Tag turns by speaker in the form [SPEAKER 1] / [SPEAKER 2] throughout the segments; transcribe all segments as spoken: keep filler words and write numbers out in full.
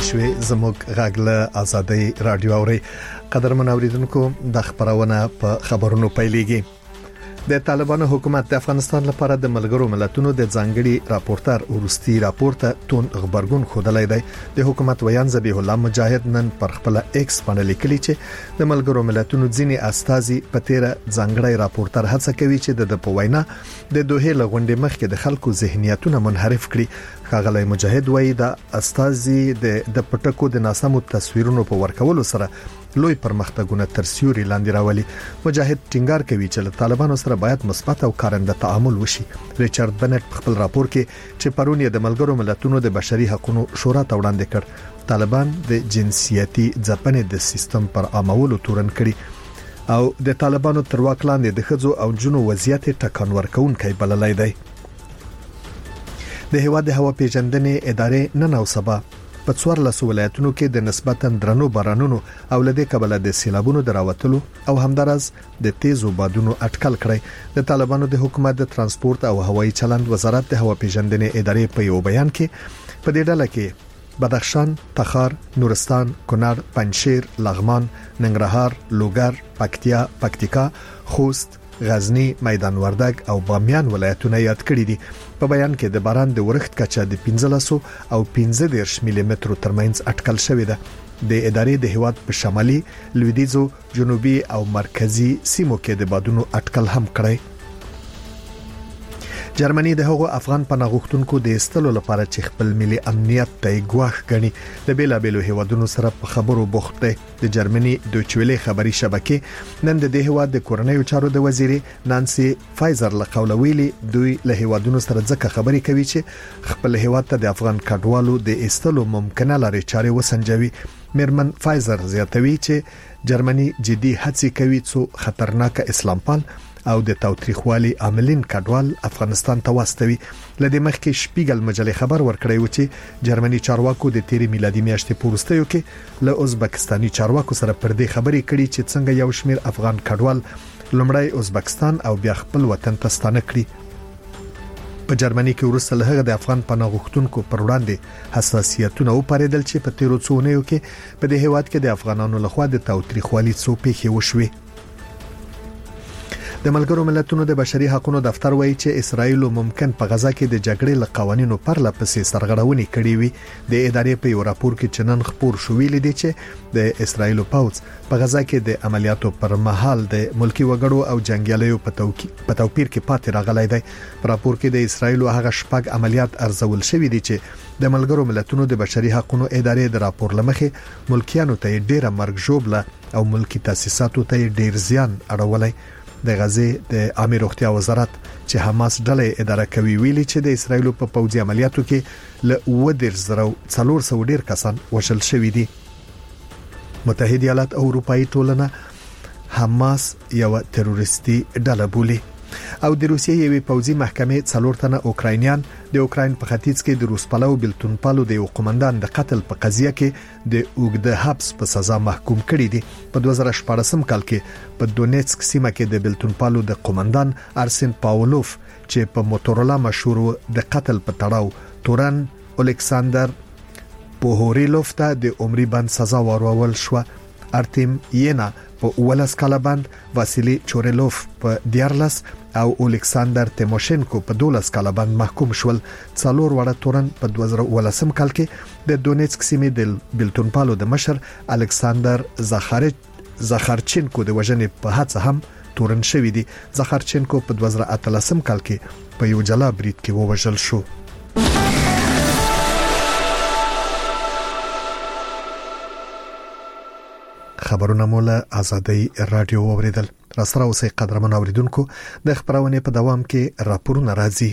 [SPEAKER 1] شوي زموږ غاغله آزادۍ رادیو اوري قدرمن اوریدونکو د خبرونه په خبرونو پیلېږي. د طالبانو حکومت د افغانستان لپاره د ملګرو ملتونو د ځانګړي راپورټر ورستي راپورته تون خبرګون خودلای دی. د حکومت ویان ذبیح الله مجاهد نن پر خپل ایکس باندې لیکلی چې د ملګرو ملتونو ځینی استازي په تیر ځانګړي راپورټر هڅه کوي چې د پوینا د دوه لغونډې مخکې د خلکو ذهنیتونه منحرف کړي. خاغلی مجاهد وایي د استازي د پټکو د ناسمو تصویرونو په ورکولو سره لوی پرمختګونه تر سیوري لاندې راولي. مجاهد ټینګار کوي چې له طالبانو سره باید مثبت او کارنده تعامل وشي. ریچارډ بنټ په خپل راپور کې چې پرون یې د ملګرو ملتونو د بشري حقوقو شورا ته وړاندې کړ، طالبان د جنسیتي ځپنې د سیستم پر عامولو تورن کړي او د طالبانو تر واک لاندې د خځو او جنو وضعیت ټکان ورکونکي بللای دی. د هوا د هوا پیژندنې ادارې نن او سبا په څوارلس ولایتونو کې د نسبتاً درنو بارانونو او لدې کبله د سیلابونو دراوتلو او همدارس د تیزو بادونو اټکل کړی. د طالبانو د حکومت د ترانسپورت او هوایي چلند وزارت د هوا پیژندنې ادارې په یو بیان کې په دې ډله کې بدخشان، تخار، نورستان، کونړ، پنجشیر، لغمان، ننګرهار، لوګر، پکتیا، پکتیکا، خوست، غزنی، میدان وردګ او بامیان ولایتونه یاد کړی دي. په بیان کې د باران د ورښت کچه د پنځلس او پنځه دېرش ملي متر ترمنځ اټکل شوې ده. د ادارې د هیواد په شمالي، لویدیځو، جنوبي او مرکزی سیمو کې د بادونو اټکل هم کړی. جرمني د هغو افغان پناهغښتونکو د استلو لپاره چې خپل ملي امنیت ته ګواښ غني د بیلابېلو هیوادونو سره په خبرو بوخت دی. د جرمني دویچویلې خبري شبکې نن د هیواد د کورنیو چارو د وزیري نانسي فایزر له قوله ویلي دوی له هیوادونو سره ځکه خبري کوي چې خپل هیواد ته د افغان کډوالو د استلو ممکنه لارې چارې وسنجوي. میرمن فایزر زیاتوي چې جرمني جدي هڅې کوي څو خطرناک اسلامپال او د تاوتریخوالي عاملین کډوال افغانستان ته واستوي. لدې مخکې شپیګل مجلې خبر ورکړی و چې جرمني چارواکو د تیری میلادي میاشتې پورستیو کې له ازبکستاني چارواکو سره پر دې خبرې کړي چې څنګه یو شمیر افغان کډوال لومړی ازبکستان او بیا خپل وطن ته ستانه کړي. په جرمني کې ورسره له هغه د افغان پناهغښتونکو پر وړاندې حساسیتونه وپاریدل چې په تیرو څو اونیو کې په دې هیواد کې د افغانانو لخوا د تاوتریخوالي څو پیښې وشوي. د ملګرو ملتونو د بشري حقوقو دفتر وایي چې اسرائیل ممکن په غزا کې د جګړې له قوانینو پرله پسې سرغړونې کړې وي. د ادارې په یو راپور کې چنن خبر شو ویل دي چې د اسرائیل پوځ په غزا کې د عملیاتو پر مهال د ملکی وګړو او جنگیالیو په توپیر کې پاتې راغلی دی. په راپور کې د اسرائیل هغه شپږ عملیات ارزول شوې دي چې د ملګرو ملتونو د بشري حقوقو ادارې د راپور لمخې ملکیانو ته ډیره مرګ ژوبله او ملکی تاسیساتو ته ډیر زیان اړولای. د غزې د عامه روغتیا وزارت چې حماس ډلې اداره کوي ویلي چې د اسرائیل په پوځي عملیاتو کې له اووه دېرش زره څلور سوه ډیر کسان وژل شوي دي. متحده ایالات او اروپאי ټولنه حماس یو تروریستي ډله بولي او د روسیې یوې پوځي محکمې څلور تنه اوکراینیان د اوکراین په ختیځ کې د روسپالو بلتونپالو د یو قومندان د قتل په قضیه کې د اوږده حبس په سزا محکوم کړي دي. په دوه زره شپاړسم کال کې په دونیتسک سیمه کې د بلتونپالو د قومندان ارسن پاولوف چې په موتورولا مشهور د قتل په تړاو تورن الکساندر پوهوریلوف ته د عمري بند سزا ورکول شو. ارتیم ینا په ولس کاله بند، واسیلی چورلوف په دیارلس او الکساندر تیموشنکو په دولس کاله بند محکوم شول. څلور وړه تورن په دوه زره ولسم کال کې د دونیتسک سیمې د بلتونپالو د مشر الکساندر زاخارچ زاخارچنکو د وژنې په هڅه هم تورن شوی دی. زاخارچنکو په دوه زره اتلسم کال کې په یو جلا برید کې ووژل شو. خبرونه مولا آزادۍ رادیو اوریدل. را سره اوسې قدرمن اوریدونکو د خبرونه په دوام کې راپورونه راځي.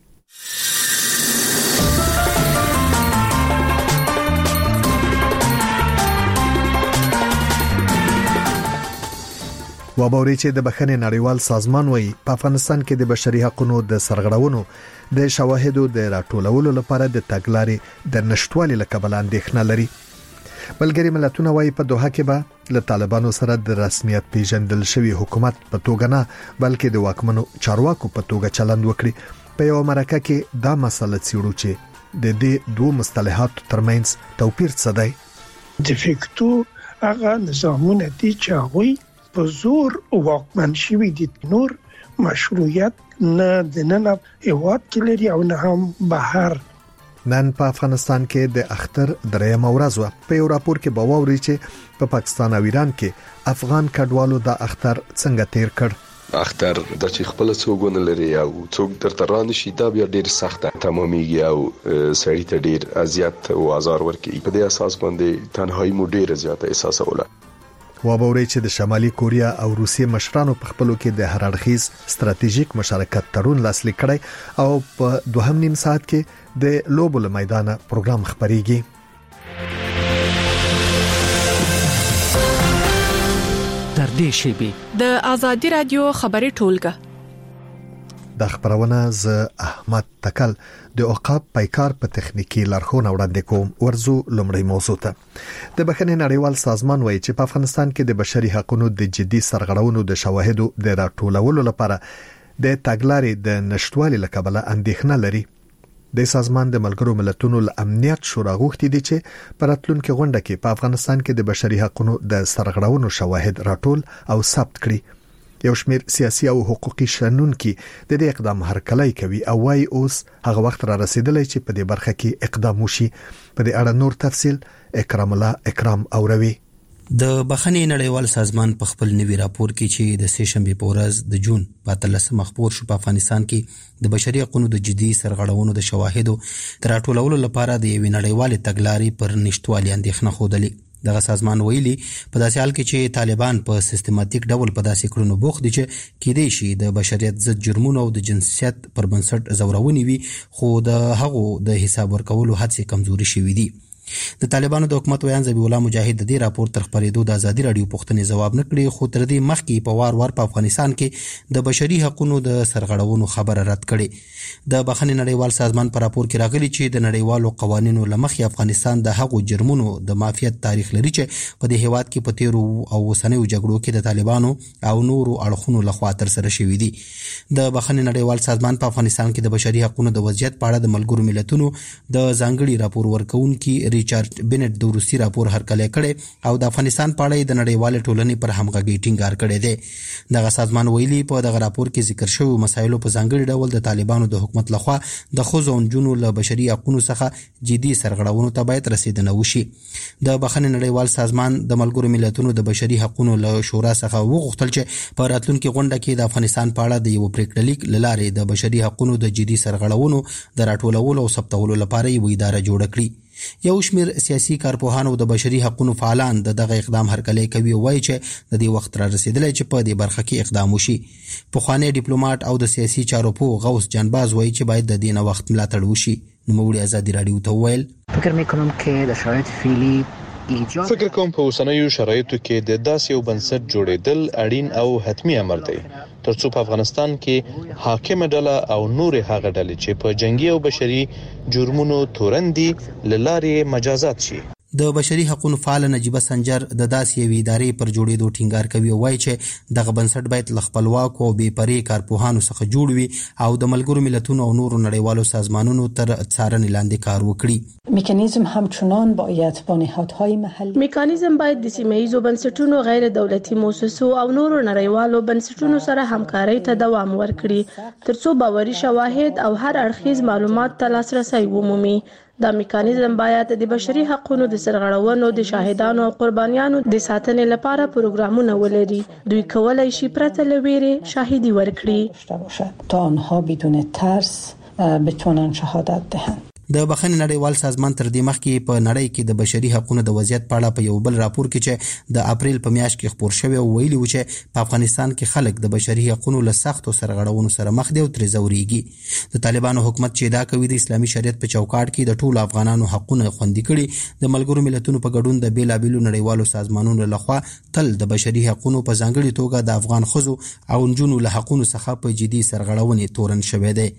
[SPEAKER 1] وبوري چې د بخښنې نړیوال سازمان وایي په افغانستان کې د بشري حقوقو د سرغړونو د شواهدو د راټولولو لپاره د تګلارې د نشټوالي لکبل اندېښنه لري. ملګری ملتونه وایي په دوحه کې به له طالبانو سره د رسمیت پیژندل شوی حکومت په توګه نه بلکې د واکمنو چارواکو په توګه چلند وکړي. په یو مرکه کې دا مسله څیړو چې د دې دوه مصطلحاتو ترمنځ توپیر څه دی؟
[SPEAKER 2] د فیکتو هغه نظامونه دي چې هغوی په زور واکمن شوي دي، نور مشروعیت نه د نن هیواد کې لري او نه هم بهر.
[SPEAKER 1] نن په افغانستان کې د اختر درېیم ورځ و. په یو راپور کې به واوري چې په پاکستان او ایران کې افغان کډوالو د اختر څنګه تیر کړ.
[SPEAKER 3] اختر د چې خپل څوګونه لري او څوک درته رانه شي دا بیا ډیر سخته تمامېږي او سړی ته ډیر اذیت او آزار ورکوي. په دې اساس باندې تنهایی مو ډیر زیاته احساسوله.
[SPEAKER 1] وابوري چې د شمالي کوریا او روسیې مشرانو په خپلو کې د هر اړخیز ستراتیژیک مشارکت تړون لاسلیک کړی او په دوهم نیم ساعت کې د لوبو له میدانه پروګرام خبريږي.
[SPEAKER 4] تر دې شی د ازادي رادیو خبري ټولګه
[SPEAKER 1] د خبرونه ز احمد تکل د اوقاف پایکار په تخنیکی لارښوونه وړاندې کوم. ورزو لمړی موضوع ته د بخښنې نړیوال سازمان وایي چې په افغانستان کې د بشري حقوقو د جدي سرغړونو د شواهدو د راټولولو لپاره د تګلارې د نشټوالي لکبله اندېښنه لري. د سازمان د ملګرو ملتونو ل امنیت شورا غوښتي دي چې په راتلونکي غونډه کې په افغانستان کې د بشري حقوقو د سرغړونو شواهد راټول او ثبت کړي. یو شمېر سیاسي او حقوقي شنونکي د دې اقدام هرکلی کوي او وايي اوس هغه وخت را رسیدلی چې په دې برخه کې اقدام وشي. په دې اړه نور تفصيل اکرام الله اکرام اوروي.
[SPEAKER 5] د بخښنې نړیوال سازمان په خپل نوي راپور کې چې د سه شنبه په ورځ د جون په اتلسمه خبر شو په افغانستان کې د بشري حقوقو د جدي سرغړونو د شواهدو تر راټولولو لپاره د یوې نړیوالې تګلارې پر نشټوالي اندېښنه خوده. دغه سازمان ویلي په داسې حال کې چې طالبان په سیستماتیک ډول په داسې کړنو بوخت دي چې کېدې شي د بشریت ضد جرمونو او د جنسیت پر بنسټ زورونې وي، خو د هغو د حساب ورکولو هڅې کمزوري شوې دي. د طالبانو د حکومت ویان ذبیح الله مجاهد د دې راپور تر خبرېدو د ازادي رادیو پوښتنې ځواب نه کړي، خو تر دې مخکې په وار وار په افغانستان کې د بشري حقوقو د سرغړونو خبره رد کړي. د بخښنې نړیوال سازمان په راپور کې راغلي چې د نړیوالو قوانینو لمخې افغانستان د هغو جرمونو د مافیت تاریخ لري چې په دې هیواد کې په تیرو او اوسنیو جګړو کې د طالبانو او نورو اړخونو لخوا تر سره شوي دي. د بخښنې نړیوال سازمان په افغانستان کې د بشري حقوقو د وضعیت په اړه د ملګرو ملتونو د ځانګړي راپور ورکونکي ریچارډ بنټ د روسي راپور هرکلی کړي او د افغانستان په اړه د نړیوال ټولنې پر همغږي ټینګار کړی دی. دغه سازمان ویلي په دغه راپور کې ذکر شوی مسایلو په ځانګړي ډول د طالبانو د حکومت لخوا د ښځو او نجونو له بشري حقوقو څخه جدي سرغړونو ته باید رسیدنه وشي. د بخښنې نړیوال سازمان د ملګرو ملتونو د بشري حقوقو له شورا څخه وغوښتل چې په راتلونکي غونډه کې د افغانستان په اړه د یو پریکړه لیک له لارې د بشري حقوقو د جدي سرغړونو د راټولولو او ثبتولو لپاره یو اداره جوړه کړي. یو شمېر سیاسي کارپوهان او د بشري حقوقو فعالان د دغه اقدام هرکلی کوي او وایي چې د دې وخت را رسیدلی چې په دې برخه کې اقدام وشي. پخوانی ډیپلوماټ او د سیاسي چارو پوه غوث جانباز وایي چې باید د دې نه وخت ملاتړ وشي. نوموړي ازادي رادیو ته وویل
[SPEAKER 6] فکر میکنم که د شرایط فعلی
[SPEAKER 7] فکر کوم په اوسنیو شرایطو کې د داسې یو بنسټ جوړېدل اړین او حتمی امر دی ترڅو په افغانستان کې حاکم ډله او نور هغه ډلې چې په جنگي او بشري جرمونو تورندي لارې مجازات شي.
[SPEAKER 5] د بشري حقوقو فعال نجيبه سنجر د داسې یوې ادارې پر جوړېدو ټینګار کوي او وایي چې دغه بنسټ باید له خپلواکو او بې پرې کارپوهانو څخه جوړ وي او د ملګرو ملتونو او نورو نړیوالو سازمانونو تر څارنې لاندې کار وکړي.
[SPEAKER 8] میکانیزم همچنان باید با نهادهای محلي
[SPEAKER 9] میکانیزم باید د سیمه‌ایزو بنسټونو، غیر دولتي مؤسسو او نورو نړیوالو بنسټونو سره همکارۍ ته دوام ورکړي ترڅو باوري شواهد او هر اړخیز معلومات ته لاسرسی ومومي. دا میکانیزم باید د بشري حقوقو د سرغړونو د شاهدانو او قربانیانو د ساتنې لپاره پروګرامونه ولري. دوی کولای شي پرته له ویرې شاهدي ورکړي
[SPEAKER 8] تا آنها بدون ترس بتونن شهادت دهند.
[SPEAKER 5] د بخښنې نړیوال سازمان تر دې مخکې په نړۍ کې د بشري حقوقو د وضعیت په اړه په یو بل راپور کې چې د اپریل په میاشت کې خبر شوی او ویلي و چې په افغانستان کې خلک د بشري حقوقو له سختو سرغړونو سره مخ دي او ترې ځورېږي. د طالبانو حکومت چې دا کوي د اسلامي شریعت په چوکاټ کې د ټولو افغانانو حقوقونه خوندي کړي. د ملګرو ملتونو په ګډون د بیلابیلو نړیوالو سازمانونو لخوا تل د بشري حقوقو په ځانګړي توګه د افغان ښځو او نجونو له حقوقو څخه په جدي سرغړونې تورن شوی دی.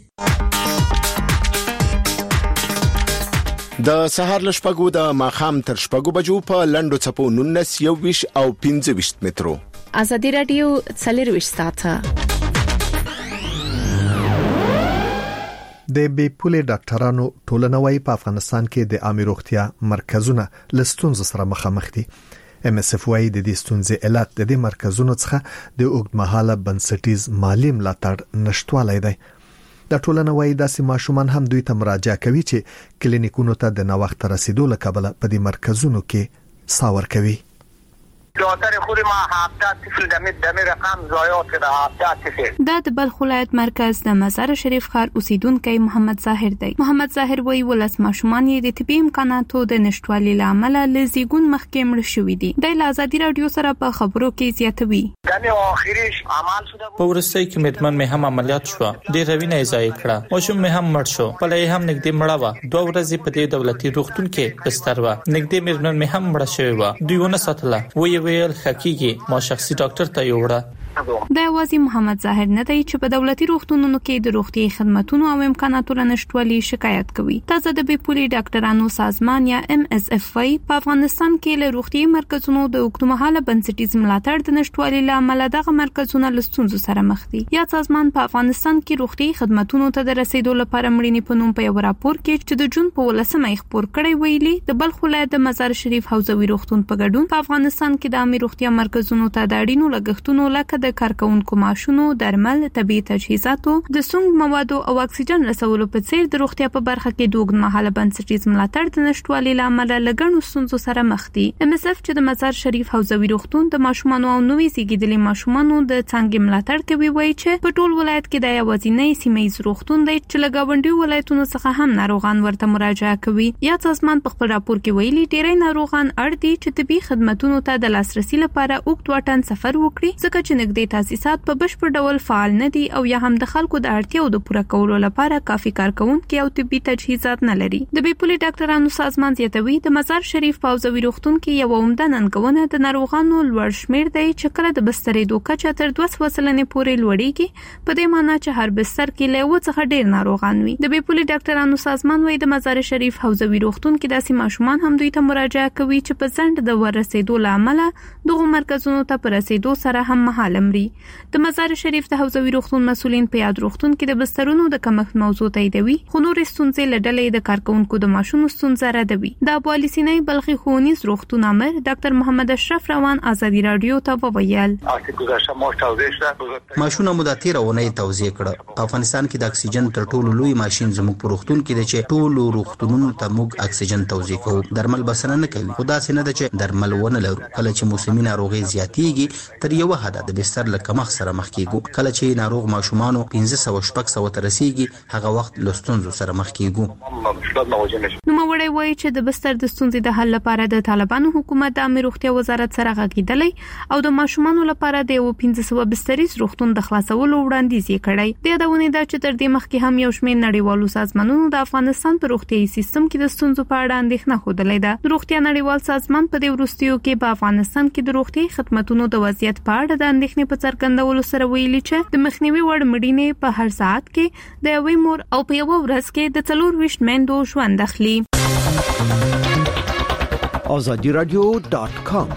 [SPEAKER 10] د سهار له شپږو د ماښام تر شپږو بجو په لنډو څپو نولس یو ویش او پنځه ویشت مترو.
[SPEAKER 4] ازادي رادیو څلور ویشت ساعته
[SPEAKER 1] د بي پولې ډاکټرانو ټولنوي په افغانستان کې د عامه روغتیا مرکزونه لستونز سره مخامخ دي. ام اس اف وايي د دې ستونزې علت د دې مرکزونو څخه د اوږدمهاله بنسټیز مالی ملاتړ نشټوالی دی. د ټولنوي داسې ماشومان هم دوی ته مراجعه کوي چې کلینیکونو ته د نوښت رسیدو لپاره په دې مرکزونو کې ساور کوي.
[SPEAKER 11] دکتر خود ما هفته طفل دمی دمی رقم ضایعات کرده هفته طفل.
[SPEAKER 12] دا د بلخ ولایت مرکز د مزار شریف ښار اوسیدونکو محمد ظاهر دی. محمد ظاهر وایي ولس ماشومان یې د طبي امکاناتو د نشټوالي لامل له زیګون مخکې مړ شوي دي. د آزادي رادیو سره په خبرو کې زیاتوي.
[SPEAKER 11] دمی اخریش عمل شده
[SPEAKER 13] په ورستۍ کې مدمن مې هم عملیات شو. ډېر روینه یې ضایع کړه. ماشوم مې هم مړ شو. په لای هم نږدې مړه و. دوه ورځې په دې دولتي روغتون کې بستر و. نږدې مدمن مې هم مړ شوی و. دوی ونه ساتله. وی ویل حقیقي ما شخصي ډاکټر ته یوړه.
[SPEAKER 12] د وازی محمد ظاهر نه دی چې په دولتي روغتونونو کې د روغتي خدماتو او امکاناتو لنشټوالي شکایت کوي. تازه د بي پولې ډاکټرانو سازمان یا ام اس اف وايي په افغانستان کې له روغتي مرکزونو د اوږدمهاله بنسټیز ملاتړ د نشټوالي لامل دغه مرکزونه لستونزو سره مخ دي. یا سازمان په افغانستان کې روغتي خدماتو ته د رسیدو لپاره مړینې په نوم په یو راپور کې چې د جون په ولسمه خبر کړی ویلي د بلخ ولایت د مزار شریف حوزوي روغتون په ګډون په افغانستان کې د عامه روغتیا مرکزونو ته د اړینو لګښتونو لکه د کارکونکو ماشونو، درمل، طبي تجهیزاتو، د سونګ موادو او اکسیجن رسولو په څیر د روغتیا په برخه کې د اوږدمهاله بنسټیز ملاتړ د نشټوالي لامل لګڼو ستونزو سره مخ دي. ام اس اف چې د مزار شریف حوزوي روغتون د ماشومانو او نوې زیږیدلي ماشومانو د څنګه ملاتړ کوي وایي چې په ټول ولایت کې د یوازینی سیمه‌یز روغتون دی چې له ګاونډي ولایتونو څخه هم ناروغان ورته مراجعه کوي. یا سازمان په خپل راپور کې ویلي ډېری ناروغان اړ دي چې طبي خدماتو ته د لاسرسي لپاره اوږد واټن سفر وکړي ځکه چې نږدې تاسیسات په بشپړ ډول فعال نه دي او یا هم د خلکو د اړتیاو د پوره کولو لپاره کافي کارکونکي او طبي تجهیزات نه لري. د بي پولې ډاکټرانو سازمان زیاتوي د مزار شریف په حوزوي روغتون کې یو عمده ننګونه د ناروغانو لوړ شمیر دی چې کله د بسترې دوکه تر دوه سوه سلنې پورې لوړیږي. په دې معنی چې هر بستر کې له یو څخه ډیر ناروغان وي. د بي پولې ډاکټرانو سازمان وايي د مزار شریف حوزوي روغتون کې داسې ماشومان هم دوی ته مراجعه کوي چې په ځند د ورسېدو لامل دغه مرکزونو ته پر رسیدو سره هم مهال مري. د مزار شریف د حوزوي روغتون مسولین په یاد روغتون کې د بسترونو د کمښت موضوع تاییدوي. خو نور ستونزې له ډلې د کارکونکو د ماشونو ستونزه ردوي. د ابو علي سینې بلخي ښوونیز روغتون امر ډاکټر محمد اشرف روان آزادي رادیو ته وویل
[SPEAKER 5] ماشونه مو د تیرونه توزیع کړه. افغانستان کې د اکسیجن تر ټولو لوی ماشين زموږ په روغتون کې د چې ټولو روغتونونو ته موږ اکسیجن توزیع کوو. درمل بسنه نه کوي. خدا سينه د چې درمل ونه لرو. کله چې موسمي ناروغي زیاتېږي تر یو حد د بستر له کمښت سره مخ کیږو. کله چې ناروغ ماشومانو پنځه سوه شپږ سوه ته رسیږي هغه وخت له ستونزو سره مخ کیږو.
[SPEAKER 12] نو موري وایي چې د بستر د ستونزې د حل لپاره د طالبانو حکومت د امیر روغتیا وزارت سره غږیدلی او د ماشومانو لپاره د یو پنځه سوه بستریز روغتون د خلاصولو وړاندیز یې کړی. د یادونه ده چې تر دې مخکې هم یو شمېر نړیوالو سازمانونو د افغانستان په روغتیايي سیستم کې د ستونزو په اړه اندېښنه ښودلې ده. د روغتیا نړیوال سازمان په دې وروستیو کې په افغانستان کې د روغتیايي خدماتو د وضعیت په اړه د اندېښنې په څرګندولو سره ویلي چې د مخنیوي وړ مړینې په هر ساعت کې د یوې مور او په یو ورځ کې د څلور ویشت میندو ژوند اخلي.
[SPEAKER 14] آزادی رادیو ډاټ کام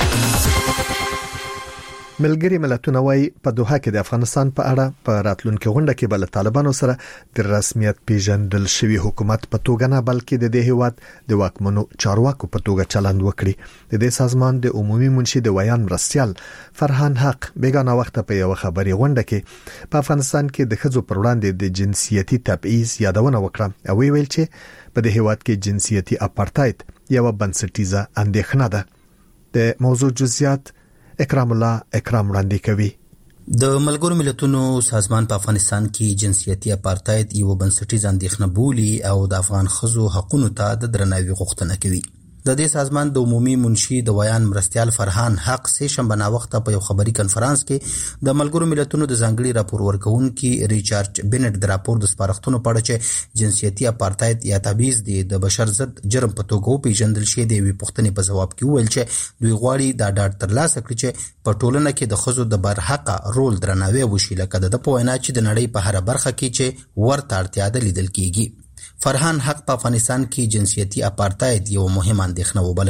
[SPEAKER 1] ملګری ملتونه وايي په دوحه کې د افغانستان په اړه په راتلونکي غونډه کې بل طالبانو سره د رسمیت پیژندل شوی حکومت په توګه نه بلکې د دې هیواد د واکمنو چارواکو په توګه چلند وکړي. د دې سازمان د عمومي منشي د ویان مرستيال فرحان حق بیگانه وخت په یو خبري غونډه کې په افغانستان کې د ښځو پر وړاندې د جنسيتي تبعیض یادونه وکړه او ویل چې په دې هیواد کې جنسيتي اپارټاید یو بنسټیزه اندېښنه ده. د موضوع جزئیات اکرام الله اکرام وړاندې کوي.
[SPEAKER 5] د ملګرو ملتونو سازمان په افغانستان کې جنسيتي اپارټاید یو بنسټیز اندېښنه بولي او د افغان ښځو حقوقو ته د درناوي غوښتنه کوي. د دې سازمان د عمومي منشي د ویان مرستيال فرحان حق سه شنبه نا وخت په یو خبري کنفرانس کې د ملګرو ملتونو د ځانګړي راپور ورکونکي ریچارډ بنټ د راپور د سپارښتنو په اړه چې جنسيتي اپارټاید یا تبعیض د بشر ضد جرم په توګه پیژندل شوی دی وی پوښتنې په جواب کې ویل چې دوی غواړي دا ډاډ ترلاسه کړي چې په ټولنه کې د ښځو د برحق رول درناوی وشي لکه د په وینا چې د نړۍ په هر برخه کې چې ورته اړتیا ده لیدل کیږي. فرحان حق په افغانستان کې جنسيتي اپارټاید یو مهمه اندېښنه وبلله.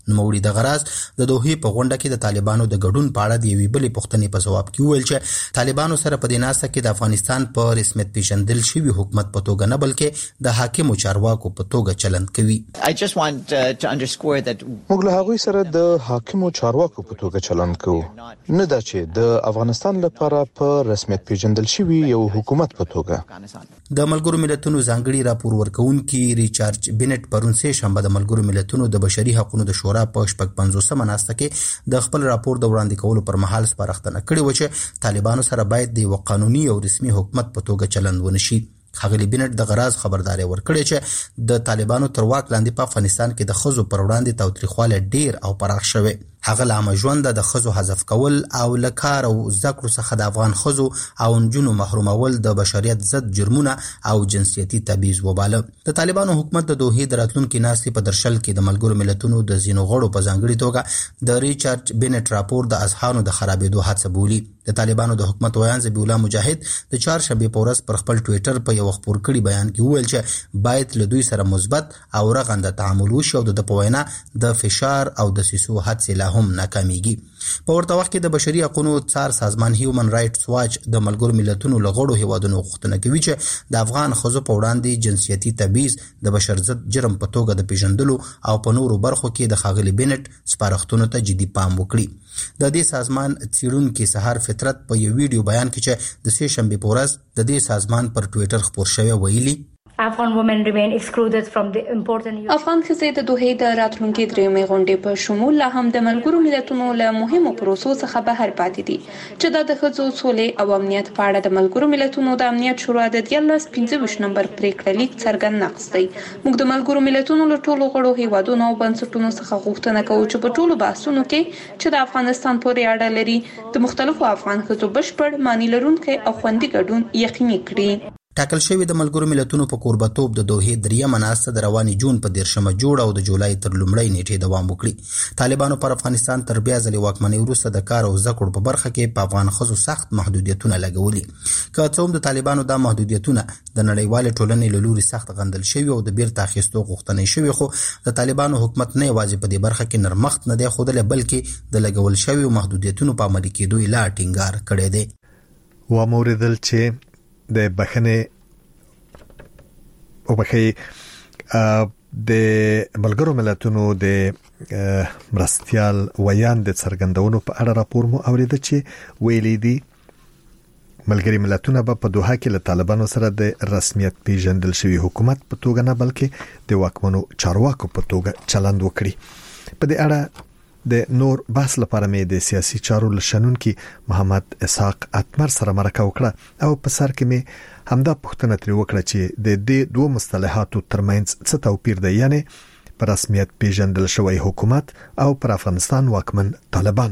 [SPEAKER 5] نوموړي د غراز د دوحې په غونډه کې د طالبانو د ګډون په اړه د یوې بلې پوښتنې په ځواب کې وویل چې طالبانو سره په دې ناسته کې د افغانستان په رسمیت پیژندل شوی حکومت په توګه نه بلکې د حاکمو چارواکو په توګه چلند کوي.
[SPEAKER 15] I just want uh, to underscore that
[SPEAKER 7] موږ له هغوی سره د حاکمو چارواکو په توګه چلند کوو، نه دا چې د افغانستان لپاره په رسمیت پیژندل شوی یو حکومت په توګه.
[SPEAKER 5] د ملګرو ملتونو ځانګړي راپور ورکونکي ریچارډ بینټ پرون سه شنبه د ملګرو ملتونو د بشري حقوقو د شورا په شپږ پنځوسمه ناسته کې د خپل راپور د وړاندې کولو پر مهال سپارښتنه کړې و چې طالبانو سره باید د یو قانوني او رسمي حکومت په توګه چلند ونشي. ښاغلي بینټ د غراز خبرداري ورکړې چې د طالبانو تر واک لاندې په افغانستان کې د خزو پر وړاندې تاوتریخوالی ډیر او پراخ شوی. هغه له عامه ژوند د خزو حذف کول او له کار او زده کړو څخه د افغان خزو او نجونو محرومول د بشریت ضد جرمونه او جنسیتي تبعیض وباله. د طالبانو حکومت د دوحې د راتلونکي ناستې په درشل کې د ملګرو ملتونو د ځینو غړو په ځانګړي توګه د ریچارډ بینټ راپور د اذهانو د خرابېدو هڅه بولي. د طالبانو د حکومت ویان ذبیح الله مجاهد د چهارشنبې په ورځ پر خپل ټویټر په یو خبر کړي بیان کې وویل چې باید له دوی سره مثبت او رغنده تعامل وشي او د په وینا د فشار او د سیسو هڅې لا هم ناکامېږي. په ورته وخت کې د بشري حقوقو څار سازمان هیومن رائټس واچ د ملګرو ملتونو له غړو هیوادونو غوښتنه کوي چې د افغان ښځو په وړاندې جنسیتي تبعیض د بشر ضد جرم په توګه د پیژندلو او په نورو برخو کې د ښاغلي بینټ سپارښتنو ته جدي پام وکړي. د دې سازمان څیړونکي سهار فطرت په یو ویډیو بیان کې چې د سه شنبې په ورځ د دې سازمان پر ټویټر خپور شوی ویلي
[SPEAKER 16] Afghan women remain excluded from the important
[SPEAKER 12] افغان ښځې د دوحې د راتلونکي درېیمې غونډې په شمول لا هم د ملګرو ملتونو له مهمو پروسو څخه بهر پاتې دي چې دا د ښځو سولې او امنیت په اړه د ملګرو ملتونو د امنیت شورا د دیارلس پنځه ویشت نمبر پریکړه لیک څرګند نقض دی. موږ د ملګرو ملتونو له ټولو غړو هیوادونو او بنسټونو څخه غوښتنه کوو چې په ټولو بحثونو کې چې د افغانستان پورې اړه لري د مختلفو افغان ښځو بشپړ معنی لرونکی او خوندي ګډون یقیني کړي.
[SPEAKER 5] ټاکل شوی د ملګرو ملتونو په کوربتوب د دوحې دریمه ناسته د رواني جون په دیرشمه جوړ او د جولای تر لومړۍ نیټې دوام وکړي. طالبانو پر افغانستان تر بیا ځلې واکمنۍ وروسته د کار او زده کړو په برخه کې په افغان ښځو سخت محدودیتونه لګولي. که څه هم د طالبانو دا محدودیتونه د نړیوالې ټولنې له لوري سخت غندل شوي او د بیرته اخیستو غوښتنې شوي، خو د طالبانو حکومت نه یوازې په دې برخه کې نرمښت نه دی ښودلی بلکې د لګول شویو محدودیتونو په عملي کېدو یې لا ټینګار کړی دی.
[SPEAKER 1] وموردل چې د بخښنې او بخی د ملګرو ملتونو د مرستيال ویان د څرګندونو په اړه راپور مو اوریده چې ویلي دي ملګری ملتونه به په دوحه کې له طالبانو سره د رسمیت پیژندل شوی حکومت په توګه نه بلکې د واکمنو چارواکو په توګه چلند وکړي. په دې اړه د نور بحث لپاره مې د سیاسي چارو لشنونکي محمد اسحاق اتمر سره مرکه وکړه او په سر کې مې همدا پوښتنه ترې وکړه چې د دې دوه مصطلحاتو ترمنځ څه توپیر دی، یعنی پر رسمیت پیژندل شوی حکومت او پر افغانستان واکمن طالبان.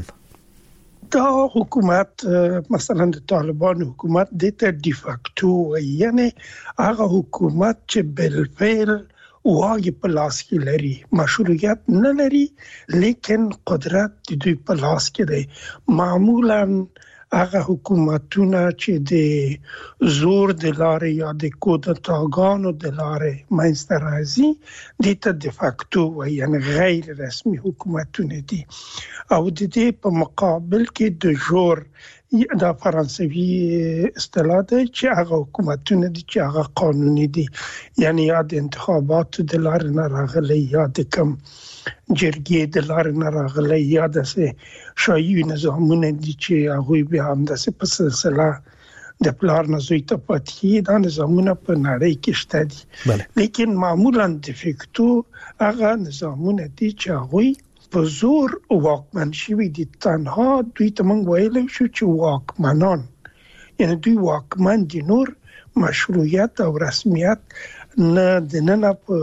[SPEAKER 2] دا حکومت مثلا د طالبان حکومت د ډی فاکتو یعنی هغه حکومت چې بالفعل واګي په لاس کې لري، مشروعیت نه لري لیکن قدرت د دوی په لاس کې دی. معمولا هغه حکومتونه چې د زور د لارې یا د کودتاګانو د لارې منځته راځي د ته د فاکتو یعنی غیر رسمي حکومتونه دي او د دې په مقابل کې د جور دا فرانسوي اصطلاح ده چې هغه حکومتونه دي چې هغه قانوني دي، یعنی یا د انتخاباتو د لارې نه راغلي یا د کم جرګې د لارې نه راغلي یا د شایي نظامونه دي چې هغه به هم د په سلسله د پلار نه زوی ته پاتې دا نظامونه په نړۍ کې شته دي. لیکن معمولا د فکتو هغه نظامونه دي چې هغه په زور واکمن شوی دي. تنها دوی ته موږ ویلی شو چې واکمنان یعنی دوی واکمن دي، نور مشروعیت او رسمیت نه د نه په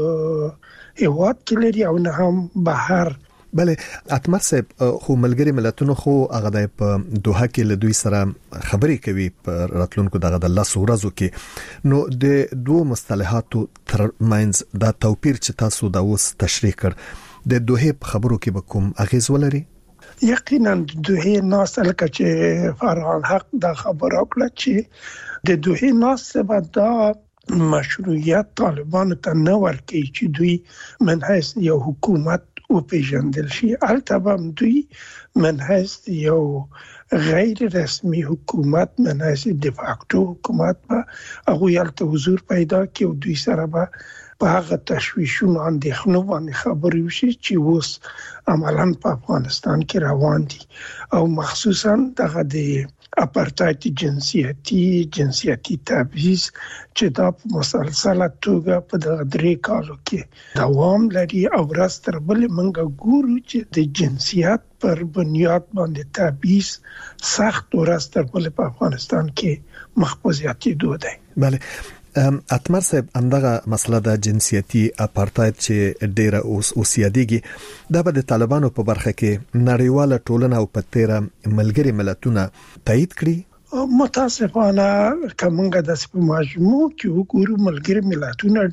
[SPEAKER 2] هیواد کې لري او نه هم بهر.
[SPEAKER 1] بله اتمر صاحب، خو ملګری ملتونو خو هغه د په دوحه کې له دوی سره خبرې کوي په راتلونکو دغه د لس ورځو کې، نو د دوه مصطلحاتو ترمنځ دا توپیر چې تاسو دا اوس تشریح کړ د دوحې په خبرو کې به کوم اغیز ولري؟
[SPEAKER 2] یقینا د دوحې ناس لکه چې فرحان حق دا خبر وکړه چې د دوحې ناس به دا مشروعیت طالبانو ته نه ورکړي چې دوی من حیث یو حکومت او پیژندل شي. البته هم دوی منحص یو غیر رسمي حکومت منحص دیفاکتو حکومت به هغه یالته حضور پیدا کی او دوی سره به په هغه تشویشونو اندېښنو باندې خبرې وشي چې اوس عملاً په افغانستان کې روان دي او مخصوصاً دغه د اپارتاید جنسیتي جنسیتي تبعیض چې دا په مسلسله توګه په دغه درې کالو کې دوام لري او ورځ تر بلې موږ ګورو چې د جنسیت پر بنیاد باندې تبعیض سخت ورځ تر بلې په افغانستان کې مخبوزیتي دود دی.
[SPEAKER 1] بله اتمر صاحب همدغه مسله د جنسیتي اپارتاید چې ډیره اوس اوسیادیږي دا به د طالبانو په برخه کې نړیواله ټولنه او په تیره ملګری ملتونه تایید کړي.
[SPEAKER 2] متاسفانه کومګه د سپ مجموع کې وګورو ملګری ملتونه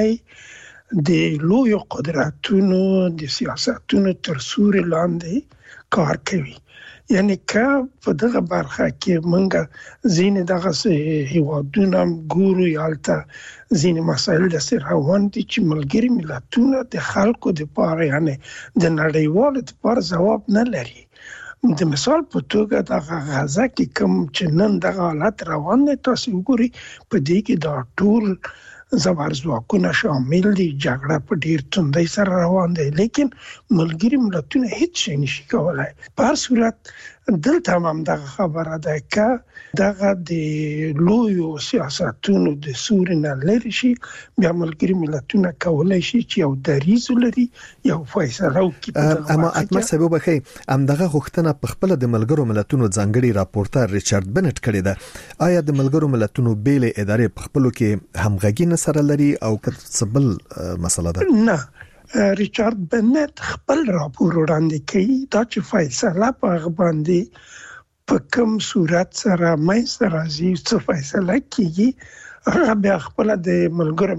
[SPEAKER 2] ډیره د لوی قدرتونو د سیاستونو تر سوري لاندې کار کوي. یعنی که په دغه برخه کې منګه زین دغه هیوادونه ګورو یالته زین مسایل د سر روان دي چې ملګری ملتونه د خلکو د پاره یعنی د نړیوالو د پاره ځواب نه لري. د مثال په توګه د غزا کې کوم چې نن دغه حالت روان دي تاسو وګورئ په دې کې دا ټول زبرځواکونه شامل دي جګړه په ډیر توندۍ سره روان دي لیکن ملګری ملتونه هیڅ شي نشي کولای. په هر صورت دلته هم دغه خبره ده چې دغه د لویو سیاستونو د سوري نه لري شي بیا ملګری ملتونه کولای شي چې یو دریځ لري یو فیصله وکړي.
[SPEAKER 1] اما اتمر صاحب بخي هم دغه غوښتنه په خپل د ملګرو ملتونو ځانګړي راپورټر ریچارډ بنټ کړی ده. آیا د ملګرو ملتونو بیل ادارې په خپل کې همغږي سره لري او کڅبل مسله ده؟
[SPEAKER 2] نه، ریچارډ بنټ خپل راپور وړاندې کوي دا چې فیصله په باندې په کوم صورت سره مې سره راځي څه فیصله کیږي هغه بیا خپل د ملګرو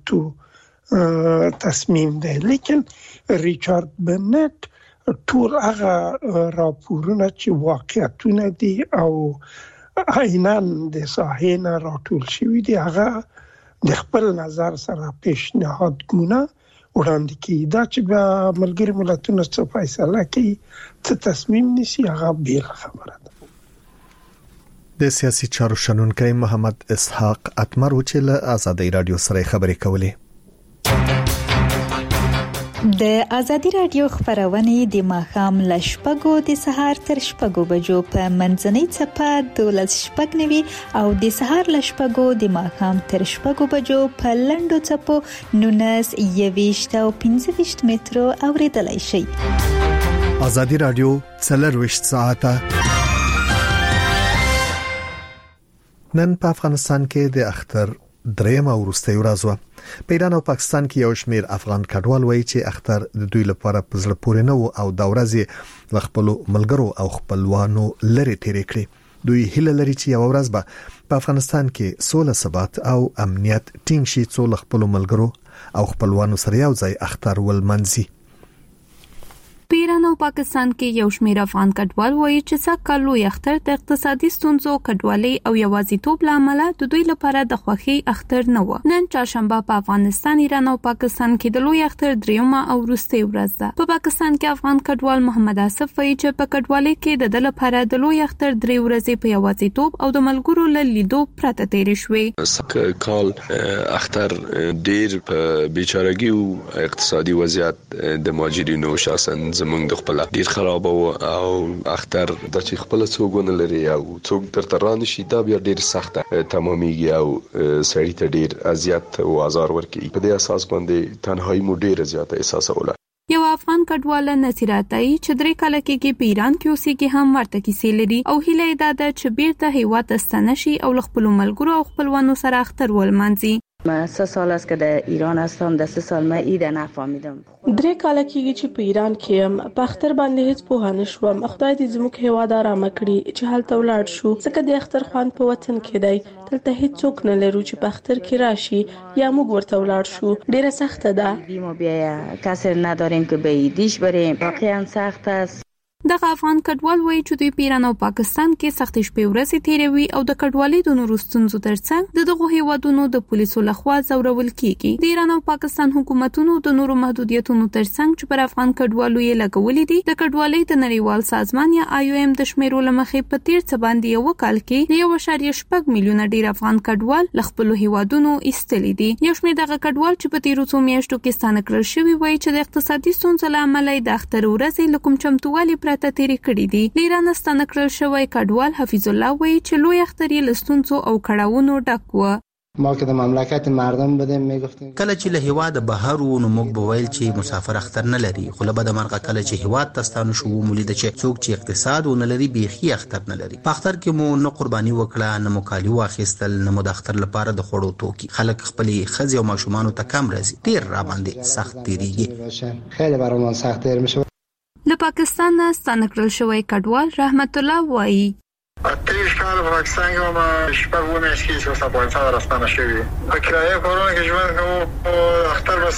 [SPEAKER 2] ملتونو تصمیم دی. لیکن ریچارډ بنټ ټول هغه راپورونه چې واقعیتونه دي او عیناً د صحنه راټول شوی دي هغه د خپل نظر سره پیشنهاد ګونه وړاندې کړي. دا چې به ملګری ملتونه څه فیصله کوي څه تصمیم نیسي هغه بیل خبره ده.
[SPEAKER 1] د سیاسي چارو شنونکی محمد اسحاق اتمر چې له آزادۍ رادیو سره خبرې کولې.
[SPEAKER 17] د آزادۍ رادیو خبرونه د ماخام لشپګو د سهار تر شپږو بجو په منځنۍ چپه دولس شپږ نوي او د سهار لشپګو د ماخام تر شپږو بجو په لندو چپو نونس یويشت او پنځه ویشت مترو اوریدلای شي.
[SPEAKER 1] آزادۍ رادیو څلرویشت ساعته نن په افغانستان کې د اختر دریم او وروستۍ ورځ وه. په ایران او پاکستان کې یو شمېر افغان کډوال وایي چې اختر د دوی لپاره په زړه پورې نه و او د ورځې له خپلو ملګرو او خپلوانو لرې تېرې کړې. دوی هیله لري چې یو ورځ به په افغانستان کې سوله ثبات او امنیت ټینګ شي څو له خپلو ملګرو او خپلوانو سره یو ځای اختر ولمنځي.
[SPEAKER 12] په ایران او پاکستان کې یو شمېر افغان کډوال وایي چې سږ کال لوی اختر د اقتصادي ستونزو کډوالۍ او یوازیتوب له امله د دوی لپاره د خوښۍ اختر نه و. نن چهارشنبه په افغانستان، ایران او پاکستان کې د لوی اختر دریمه او وروستۍ ورځ ده. په پاکستان کې افغان کډوال محمد اسف وایي چې په کډوالۍ کې د د لپاره د لوی اختر درې ورځې په یوازیتوب او د ملګرو له لیدو پرته تېرې شوې.
[SPEAKER 3] سږ کال اختر ډیر په بیچارهګي او اقتصادي وضعیت د مهاجرینو شخصن زمونږ د خپل ډیر خراب او اختر د چې خپل څوګونه لري او څوک تر تران شي دا بیا ډیر سخته تمامېږي او سړی ته ډیر اذیت او آزار ورکړي. په دې اساس باندې تنهایی مو ډیر زیاته احساسوله.
[SPEAKER 12] یو افغان کډوال نصیراتای چې درې کال کې په ایران کې اوسېږي هم ورته کیسې لري او هیله یې ده چې بیرته هیواد ته ستنه شي او خپل ملګرو او خپلوانو سره اختر ولمانځي.
[SPEAKER 18] من سه سال است که در ایران هستم. در سه سال من ایده نفهمیدم.
[SPEAKER 9] درې کاله کېږي چې په ایران کې یم. په اختر باندې هیڅ پوه نه شوم. خدای دې زموږ هیواد آرام کړي چې هلته ولاړ شو. ځکه د اختر خوان په وطن کې دی. دلته هیڅ څوک نه لرو چې په اختر کې راشي یا موږ ورته ولاړ شو. ډیره سخته ده.
[SPEAKER 18] ما بیا کسی نداریم که به ایدیش بریم. واقعا سخت است.
[SPEAKER 12] دغه افغان کډوال وایي چې دوی په ایران او پاکستان کې سخت شپې ورځې تیروي او د کډوالۍ د نورو ستونزو ترڅنګ د دغه هیوادونو د پولیسو لخوا ځورول کیږي. د ایران او پاکستان حکومتونو د نورو محدودیتونو ترڅنګ چې پر افغان کډوالو یې لګولې دي د کډوالۍ د نړیوال سازمان یا آی او ایم د شمیرو لمخې په تیر څه باندې یو کال کې د یو اشاریه شپږ میلیونه ډیر افغان کډوال ل خپل هیوادونو ایستلي دي. یو شمېر دغه کډوال چې په تیرو څو میاشتو کې ستانه کړل شوی وایي چې د اقتصادي ستونزو له امله د اختر ورځې لکم چمتووالي پرته تیرې کړې دي. د ایران ستانه کړل شوی کډوال حفیظ الله وایي چې لوی اختر یې له ستونزو او کړاوونو ډک و.
[SPEAKER 19] ما که د مملکت مردم بودیم میگفتیم
[SPEAKER 5] کله چې له هیواد بهر و نو موږ به ویل چې مسافر اختر نه لري، خو له بده مرغه کله چې هیواد ته ستانه شو مولید چې څوک چې اقتصاد و نه لري بیخي اختر نه لري. په اختر کې مو نه قرباني وکړه، نه مو کالي واخیستل، نه مو د اختر لپاره د خوړو توکي. خلک خپلې ښځې او ماشومانو ته کم راځي، ډیر را باندې سخت تیریږي.
[SPEAKER 19] خیلی برامون سخت تیر میشه.
[SPEAKER 12] له پاکستان نه ستانه کړل شوی کډوال رحمت الله وایي
[SPEAKER 20] اتریش کال په پاکستان کې ما شپږ و میاشتې کې اوس په افغانستان راستانه شوی. په کرایه کورونه کې ژوند کوم، اختر بس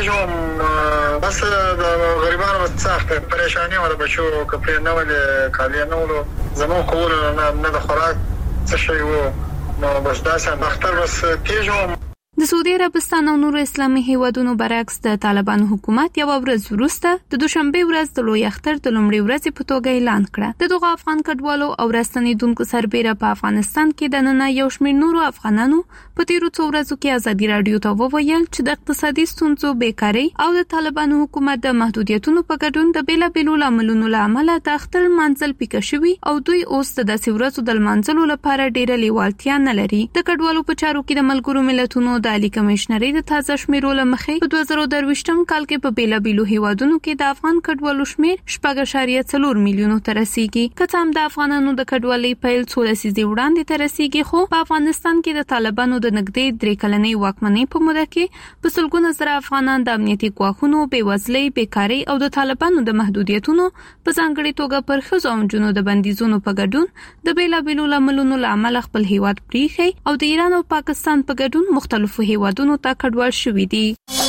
[SPEAKER 20] تیجوم، بس د غریبانو سخت پریشانی ولا بچو کپړې نه ولې کالي نه ولو زمو کول نه نه د خوراک څه شی وو نو بس داسې اختر بس تیجوم.
[SPEAKER 12] د سعودي عربستان او نورو اسلامي هیوادونو برعکس د طالبانو حکومت یو ورځ وروسته د دوشنبه ورځ د لوی اختر د لومړۍ ورځې په توګه اعلان کړه. د دغه افغان کډوالو او راستنیدونکو سربېره په افغانستان کې د نن یو شمېر نورو افغانانو په تیرو څو ورځو کې ازادي رادیو ته وویل چې د اقتصادي ستونزو، بیکارۍ او د طالبانو حکومت د محدودیتونو په ګډون د بیلابېلو لاملونو له امله د اختر لمانځل پیکه شوي او دوی اوس د داسې ورځو د لمانځلو لپاره ډېره لیوالتیا نه لري. د کډوالو په چارو کې د ملګرو ملتونو د عالی کمشنرۍ د تازه شمیرو لمخې په دوه زره درویشتم کال کې په بیلابېلو هیوادونو کې د افغان کډوالو شمیر شپږ اعشاریه څلور میلیونو ته رسیږي. که څه هم د افغانانو د کډوالۍ پیل څو لسیزې وړاندې ته رسیږي، خو په افغانستان کې د طالبانو د نږدې درې کلنۍ واکمنۍ په موده کې په سلګونه زره افغانان د امنیتي ګواښونو، بېوزلۍ، بیکارۍ او د طالبانو د محدودیتونو په ځانګړې توګه پر ښځو او نجونو د بندیزونو په ګډون د بیلابېلو لاملونو له امله خپل هیواد پریښی او د ایران او پاکستان په ګډون مختلفو هیوادونو ته کډوال شوي دي.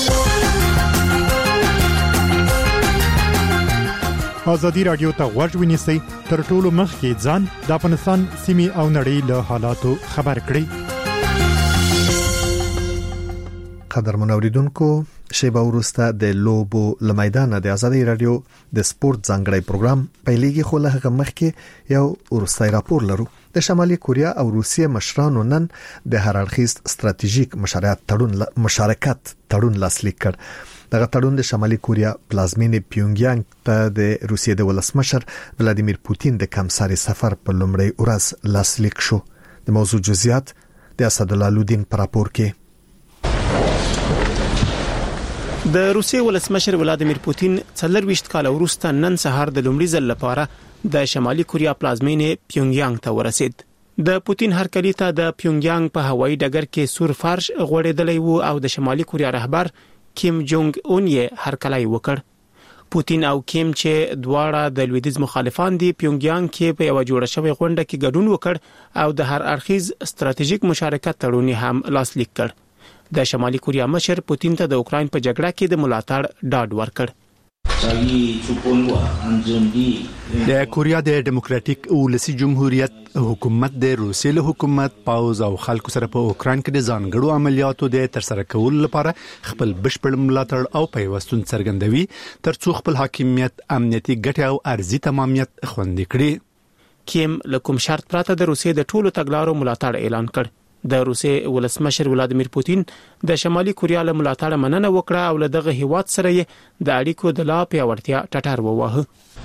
[SPEAKER 21] ازادي رادیو ته غوږ ونیسئ، تر ټولو مخکې ځان د افغانستان سیمې او نړۍ له حالاتو خبر کړئ.
[SPEAKER 1] قدرمن اوریدونکو، شیبه وروسته د لوبو لمیدان د ازادي رادیو د سپورت ځانګړی پروګرام پیلېږي، خو له هغه مخکې یو ورستای راپور لرو. د شمالي کوریا او روسیې مشرانو نن د هر اړخیز ستراتیژیک مشارکت تړون مشارکت تړون لاسلیک کړ. دغه تړون د شمالي کوریا پلازمینې پیونګیانګ ته د روسیې د ولسمشر ولادیمیر پوتین د کمساري سفر په لومړۍ ورځ لاسلیک شو. د موضوع جزئیات د اسدالله لودین پر راپور کې.
[SPEAKER 22] د روسیې ولسمشر ولادیمیر پوتین څلور ویشت کال وروسته نن سهار د لومړي ځل لپاره د شمالي کوریا پلازمینې پیونګیانګ ته ورسید. د پوتین هرکلی ته د پیونګیانګ په هوایي ډګر کې سور فرش غوړېدلی وو او د شمالي کوریا رهبر کیم جونګ اون یې هرکلی وکړ. پوتین او کیم چې دواړه د لویدیز مخالفان دي، پیونګیانګ کې په یو جوړه شوی غونډه کې ګډون وکړ او د هر اړخیز ستراتیژیک مشارکت تړون هم لاسلیک کړ. د شمالي کوریا مشر پوتین ته د اوکراین په جګړه کې د ملاتړ ډاډ ورکړ.
[SPEAKER 23] د کوریا د ډیموکراټیک ولسی جمهوریت حکومت د روسیې له حکومت، پاوز او خلکو سره په اوکراین کې د ځانګړو عملیاتو د ترسره کولو لپاره خپل بشپړ ملاتړ او پیوستون څرګندوي ترڅو خپل حاکمیت، امنیتي ګټې او ارزي تمامیت خوندي کړي.
[SPEAKER 22] کیم له کوم شرط پرته د روسیې د ټولو تګلارو ملاتړ اعلان کړ. د روسیې ولسمشر ولادیمیر پوتین د شمالي کوریا له ملاتړ مننه وکړه او له دغه هیواد سره یې د اړیکو د لا پیاوړتیا ټټر وواهه.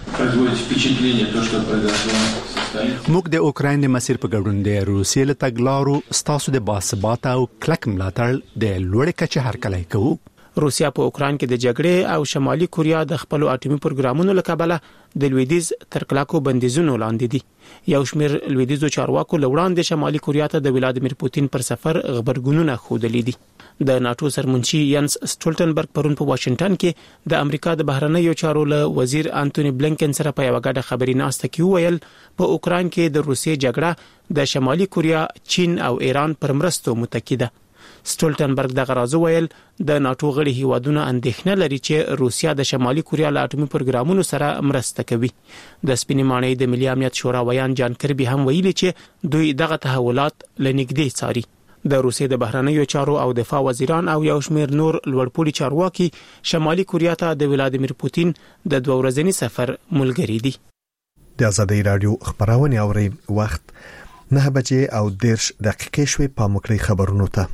[SPEAKER 23] موږ د اوکراین د مسیر په ګډون د روسیې له تګلارو ستاسو د باثباته او کلک ملاتړ د لوړې کچې هرکلی کوو.
[SPEAKER 22] روسیا په اوکراین کې د جګړې او شمالي کوریا د خپل اټومي پروګرامونو له کبله د لویدیز تر کلاکو بندیزونو لاندې دي. یو شمېر لویدیزو چارواکو له وړاندې شمالي کوریا ته د ولادیمیر پوتین پر سفر خبرګونونه ښودلي دي. د ناتو سرمنشي ینس سټولټنبرګ پرون په واشنگټن کې د امریکا د بهرنیو چارو له وزیر انټونی بلینکن سره په یو غاډه خبري ناسته کې وویل په اوکراین کې د روسیې جګړه د شمالي کوریا، چین او ایران پر مرستو متکی ده. سټولټنبرګ دغه راز ویل د ناتو غړي هیوادونو اندېښنه لري چې روسیا د شمالي کوریا له اټومي پروګرامونو سره مرسته کوي. د سپینې ماڼۍ د ملي امنیت شورا ویان جان کربي هم ویلي چې دوی دغه تحولات لنګدې څاري. د روسیې د بهرنیو چارو او دفاع وزیران او یو شمېر نور لوړپوړي چارواکي شمالي کوریا ته د ولادیمیر پوتین د دوه ورځني سفر ملګری دي.
[SPEAKER 1] د آزادۍ رادیو خبرونه اوري وخت نه بجې او دیرش دقیقې شوي په مکړی خبرونو ته.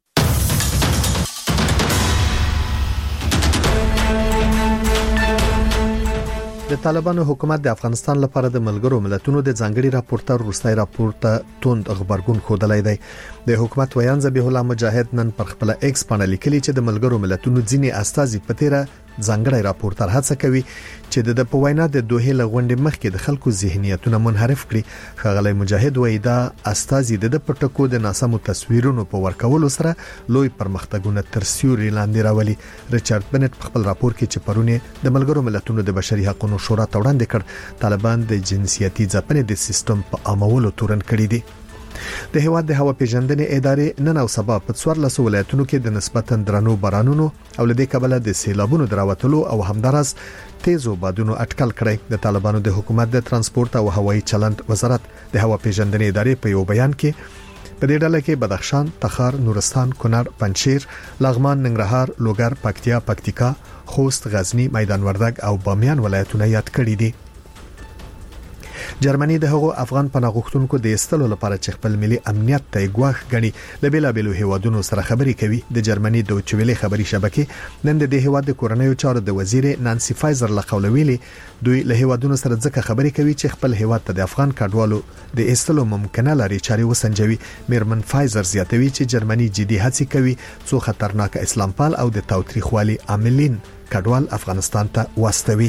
[SPEAKER 1] د طالبانو حکومت د افغانستان لپاره د ملګرو ملتونو د ځانګړي راپورټر روستای راپورټ توند خبرګون خودلای دی. د حکومت ویان ذبیح الله مجاهد نن پر خپل ایکس باندې لیکلي چې د ملګرو ملتونو ځینی استازي په تیره ځانګړي راپورټر هڅه کوي چې د په وینا د دوه لغونډې مخکې د خلکو ذهنیتونه منحرف کړي. خغلی مجاهد وایي دا استازي د پټکو د ناسمو تصویرونو په ورکولو سره لوی پرمختګونه تر سیوري لاندې راولي. ریچارډ بنټ په خپل راپور کې چې پرونه د ملګرو ملتونو د بشري حقوقو شورا ته وړاندې کړ، طالبان د جنسیتي ځپنې د سیستم په عامولو تورن کړی دي. د هیواد د هوا پیژندنې ادارې نن او سبا په څوارلس ولایتونو کې د نسبتا درنو بارانونو او لدې کبله د سیلابونو دراوتلو او همدارس تیزو بادونو اټکل کړی. د طالبانو د حکومت د ترانسپورت او هوایي چلند وزارت د هوا پیژندنې ادارې په یو بیان کې په دې ډله کې بدخشان، تخار، نورستان، کونړ، پنجشیر، لغمان، ننګرهار، لوګر، پکتیا، پکتیکا، خوست، غزنی، میدان وردګ او بامیان ولایتونه یاد کړي دي. جرمني د هغو افغان پناهغښتونکو د ایستلو لپاره چې خپل ملي امنیت ته ګواښ غني له بیلابېلو هیوادونو سره خبري کوي. د جرمني د چويلې خبري شبکې نن د هیواد د کورنیو چارو د وزیر نانسي فایزر له قوله ویلي دوی له هیوادونو سره ځکه خبري کوي چې خپل هیواد ته د افغان کډوالو د ایستلو ممکنه لري چاري وسنجوي. میرمن فایزر زیاتوي چې جرمني جدي هڅې کوي څو خطرناک اسلامپال او د تاوتریخوالي عاملین کډوال افغانستان ته واستوي.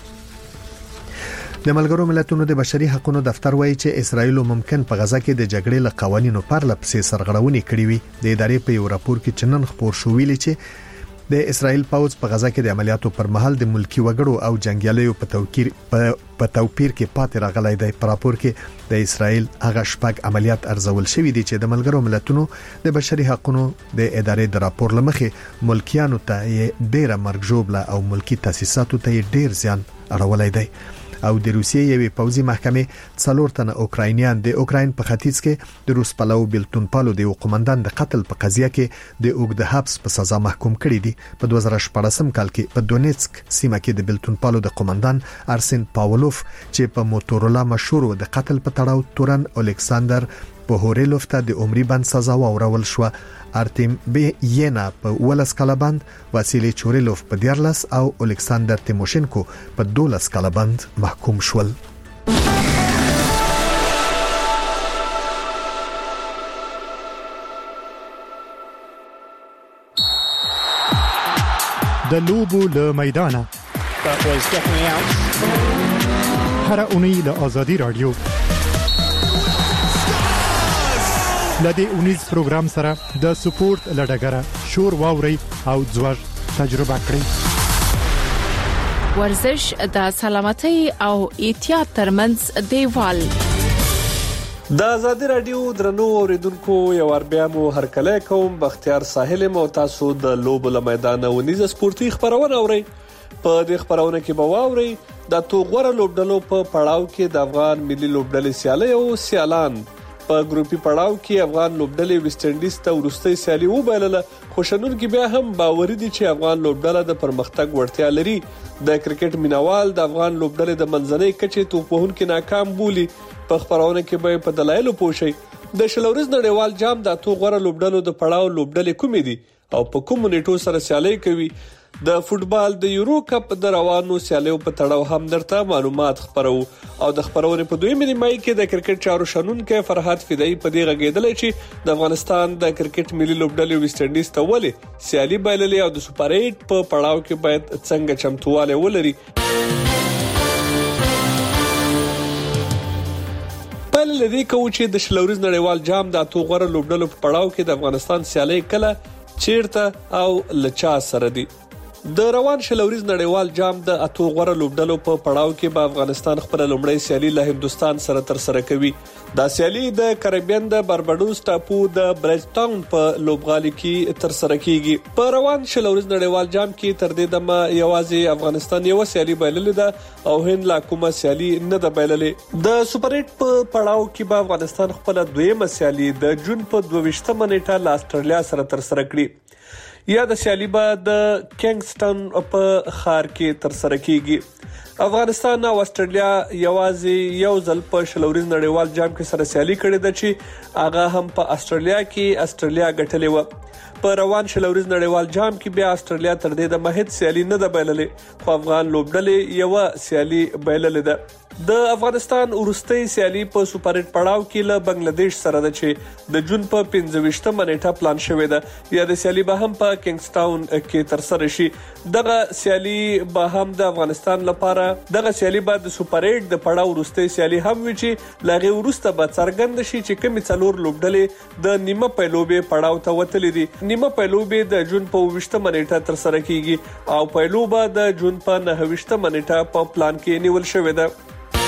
[SPEAKER 1] د ملګرو ملتونو د بشري حقوقو دفتر وایي چې اسرایل ممکن په غزا کې د جګړې له قوانینو پرله پسې سرغړونې کړې وي. د ادارې په یو راپور کې چنن خبر شو ویلي چې د اسرایل پوځ په غزا کې د عملیاتو پر مهال د ملکی وګړو او جنگیالیو په توکیر په توپیر کې پاتې راغلی دی. په راپور کې د اسرایل هغه شپږ عملیات ارزول شوې دي چې د ملګرو ملتونو د بشري حقوقو د ادارې د راپور لمخې ملکیانو ته ډېر مرګ ژوبله او ملکی تاسیساتو ته ډېر زیان اړولای دی. او د روسیې یوې پوځي محکمې څلور تنه اوکراینیان د اوکراین په ختیځ کې د روس پلو بلتون پالو د یو قومندان د قتل په قضیه کې د اوګد حبس په سزا محکوم کړي دي. په دوه زره شپږم کال کې په دونیتسک سیمه کې د بلتون پالو د قومندان ارسن پاولوف چې په موټورولا مشهور د قتل په تړاو تورن الکساندر په هوريلوف ته د عمري بند سزا واورول شو. ارتیم بی ینا په ولس کلبند، واسیلی چوریلوف په دیارلس او الکساندر تیموشنکو په دولس کلبند محکوم شول.
[SPEAKER 21] د لوبو له میدانه هر اونۍ له آزادي رادیو لدې اونیز پروګرام سره د سپورت لډګره شور واوري او ځوړ تجربه کړئ.
[SPEAKER 4] ورزش د سلامتۍ او احتیاط ترمنځ دیوال.
[SPEAKER 6] د آزادي رادیو درنو اوریدونکو یو ور بیا مو هرکله کوم بختیار ساحل مو تاسو د لوب له میدان ونیز سپورتي خبرونه اوري. په دې خبرونه کې به واوري د توغور لوبډلو په پړاو کې د افغان ملي لوبډلې سیالي او سیالان په ګروپي پړاو کې افغان لوبډلې ویسټ انډیز ته ورستۍ سیالي وبایلله. خوشنون کې بیا هم باور دي چې افغان لوبډله د پرمختګ وړتیا لري. د کرکټ مینوال د افغان لوبډلې د منځنۍ کچې توپوهون کې ناکام بولی. په خبرونه کې به په دلایل پوښي د شلورز نړیوال جام د اتو غوړه لوبډلو د پړاو لوبډلې کومې دي او په کوم نیټو سره سیالي کوي. د فوتبال د یورو کپ د روانو سیالیو په تړاو هم درته معلومات خبرو او د خبرونه په دویمه نیمه کې د کرکټ چارو شنن کې فرحات فدای په دې غږیدل چې د افغانستان د کرکټ ملي لوبډلې ویسټ انډیز ته ولې سیالي بایللې او د سوپر ایټ په پړاو کې باید څنګه چمتواله ولري. بل لدی کو چې د شلورز نړیوال جام د اتو غوړه لوبډلو په پړاو کې د افغانستان سیالي کله چیرته او لچا سره دي. د روان شلوريز نړیوال جام د اتو غوړه لوبډلو په پړاو کې به افغانستان خپل لومړی سیالي له هندستان سره تر سره کوي. دا سیالي د کریبین د بارباډوس ټاپو د برج ټاون په لوبغالي کې تر سره کیږي. په روان شلوريز نړیوال جام کې تر دې دمه یوازې افغانستان یو سیالي بایللې ده او هند لا کومه سیالي نه ده بایللې. د سوپر ایټ په پړاو کې به افغانستان خپل دویمه سیالي د جون په دوه ویشتمه نیټه له استرالیا سره تر سره کړي. یا د سیالي به د کینګسټن په ښار کې تر سره کیږي. افغانستان او استرالیا یوازې یو ځل په شلوريز نړیوال جام کې سره سیالي کړې ده چې هغه هم په استرالیا کې استرالیا ګټلې و. په روان شلوريز نړیوال جام کې بیا استرالیا تر دې د مهد سیالي نه ده بایللې، خو افغان لوبډلې یو سیالي بایللې ده. د افغانستان ورستۍ سیالي په سوپر ایټ پړاو کې له بنگلاديش سره ده چې د جون په پنځه ویشتمه نیټه پلان شوې ده. یا د سیالي به هم په کینګسټاون کې تر سره شي. دغه سیالي به هم د افغانستان لپاره دغه سیالي به د سوپر ایټ د پړاو ورستۍ سیالي هم وي چې لاغه ورسته به څرګند شي چې کومې څلور لوبډلې د نیمه پیلوبې پړاو ته وتلې دي. نیمه پیلوبې د جون په ویشتمه نیټه تر سره کیږي او پیلوبه د جون په نه ویشتمه نیټه په پلان کې نیول شوې ده.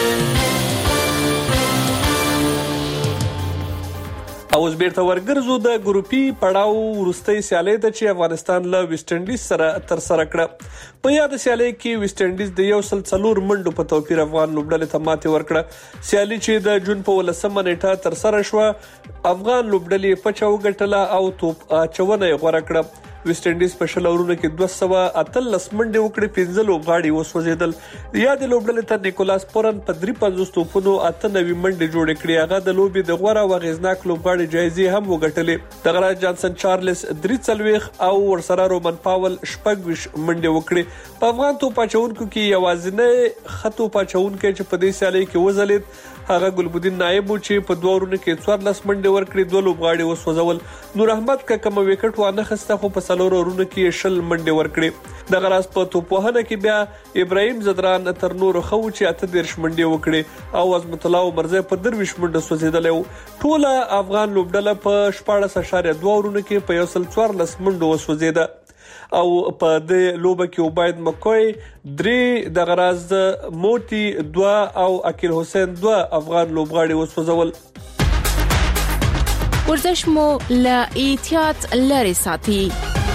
[SPEAKER 6] اوس بیرته ورګرځو د ګروپي پړاو ورستۍ سیالي ته چې افغانستان له ویسټ انډیز سره تر سره کړه. په یاد سیالي کې ویسټ انډیز د یو سل څلور منډو په توپیر افغان لوبډلې ته ماتې ورکړه. سیالي چې د جون په ولسمه نیټه تر سره شو، افغان لوبډلې په چاو ګټله او توپ اچونه یې غوړه کړه. ویسټ انډیز په شل اورونو کې دوه سوه اتلس منډې وکړې، پنځه لوبغاړي وسوځېدل. یا د لوبډلې ته نیکولاس پورن په درې پنځوس توپونو اته نوي منډې جوړې کړې. هغه د لوبې د غوره او اغیزناک لوبغاړي جایزې هم وګټلې. دغه جانسن چارلز درې څلوېښت او ورسره رومن پاول شپږ ویشت منډې وکړې. په افغان توپ اچونکو کې یوازینی ښه توپ اچونکی چې په دې سیالۍ کې وځلېد هغه ګلبدین نایب و چې په دوه ورونو کې څوارلس منډې ورکړې، دوه لوبغاړي وسوځول. نور احمد ککم وکټ وانه خسته خو په څلور ورونو کې شل منډې ورکړې. دغه راز په توپ وهنه کې بیا ابراهیم زدران تر نورو خو چې اته دیرش منډې وکړې او عظمت الله مرزه په درویش منډه سوځیدلې. ټوله افغان لوبډله په شپاړس اشاریه دوه ورونو کې په یو سل څوارلس منډو وسوځیده او په دې لوبه کې عبید مکوی درې د غراز موتی دوه او اکیل حسین دوه افغان لوبغاړي وسوځول.
[SPEAKER 4] ورزش مو له احتیاط لري ساتي.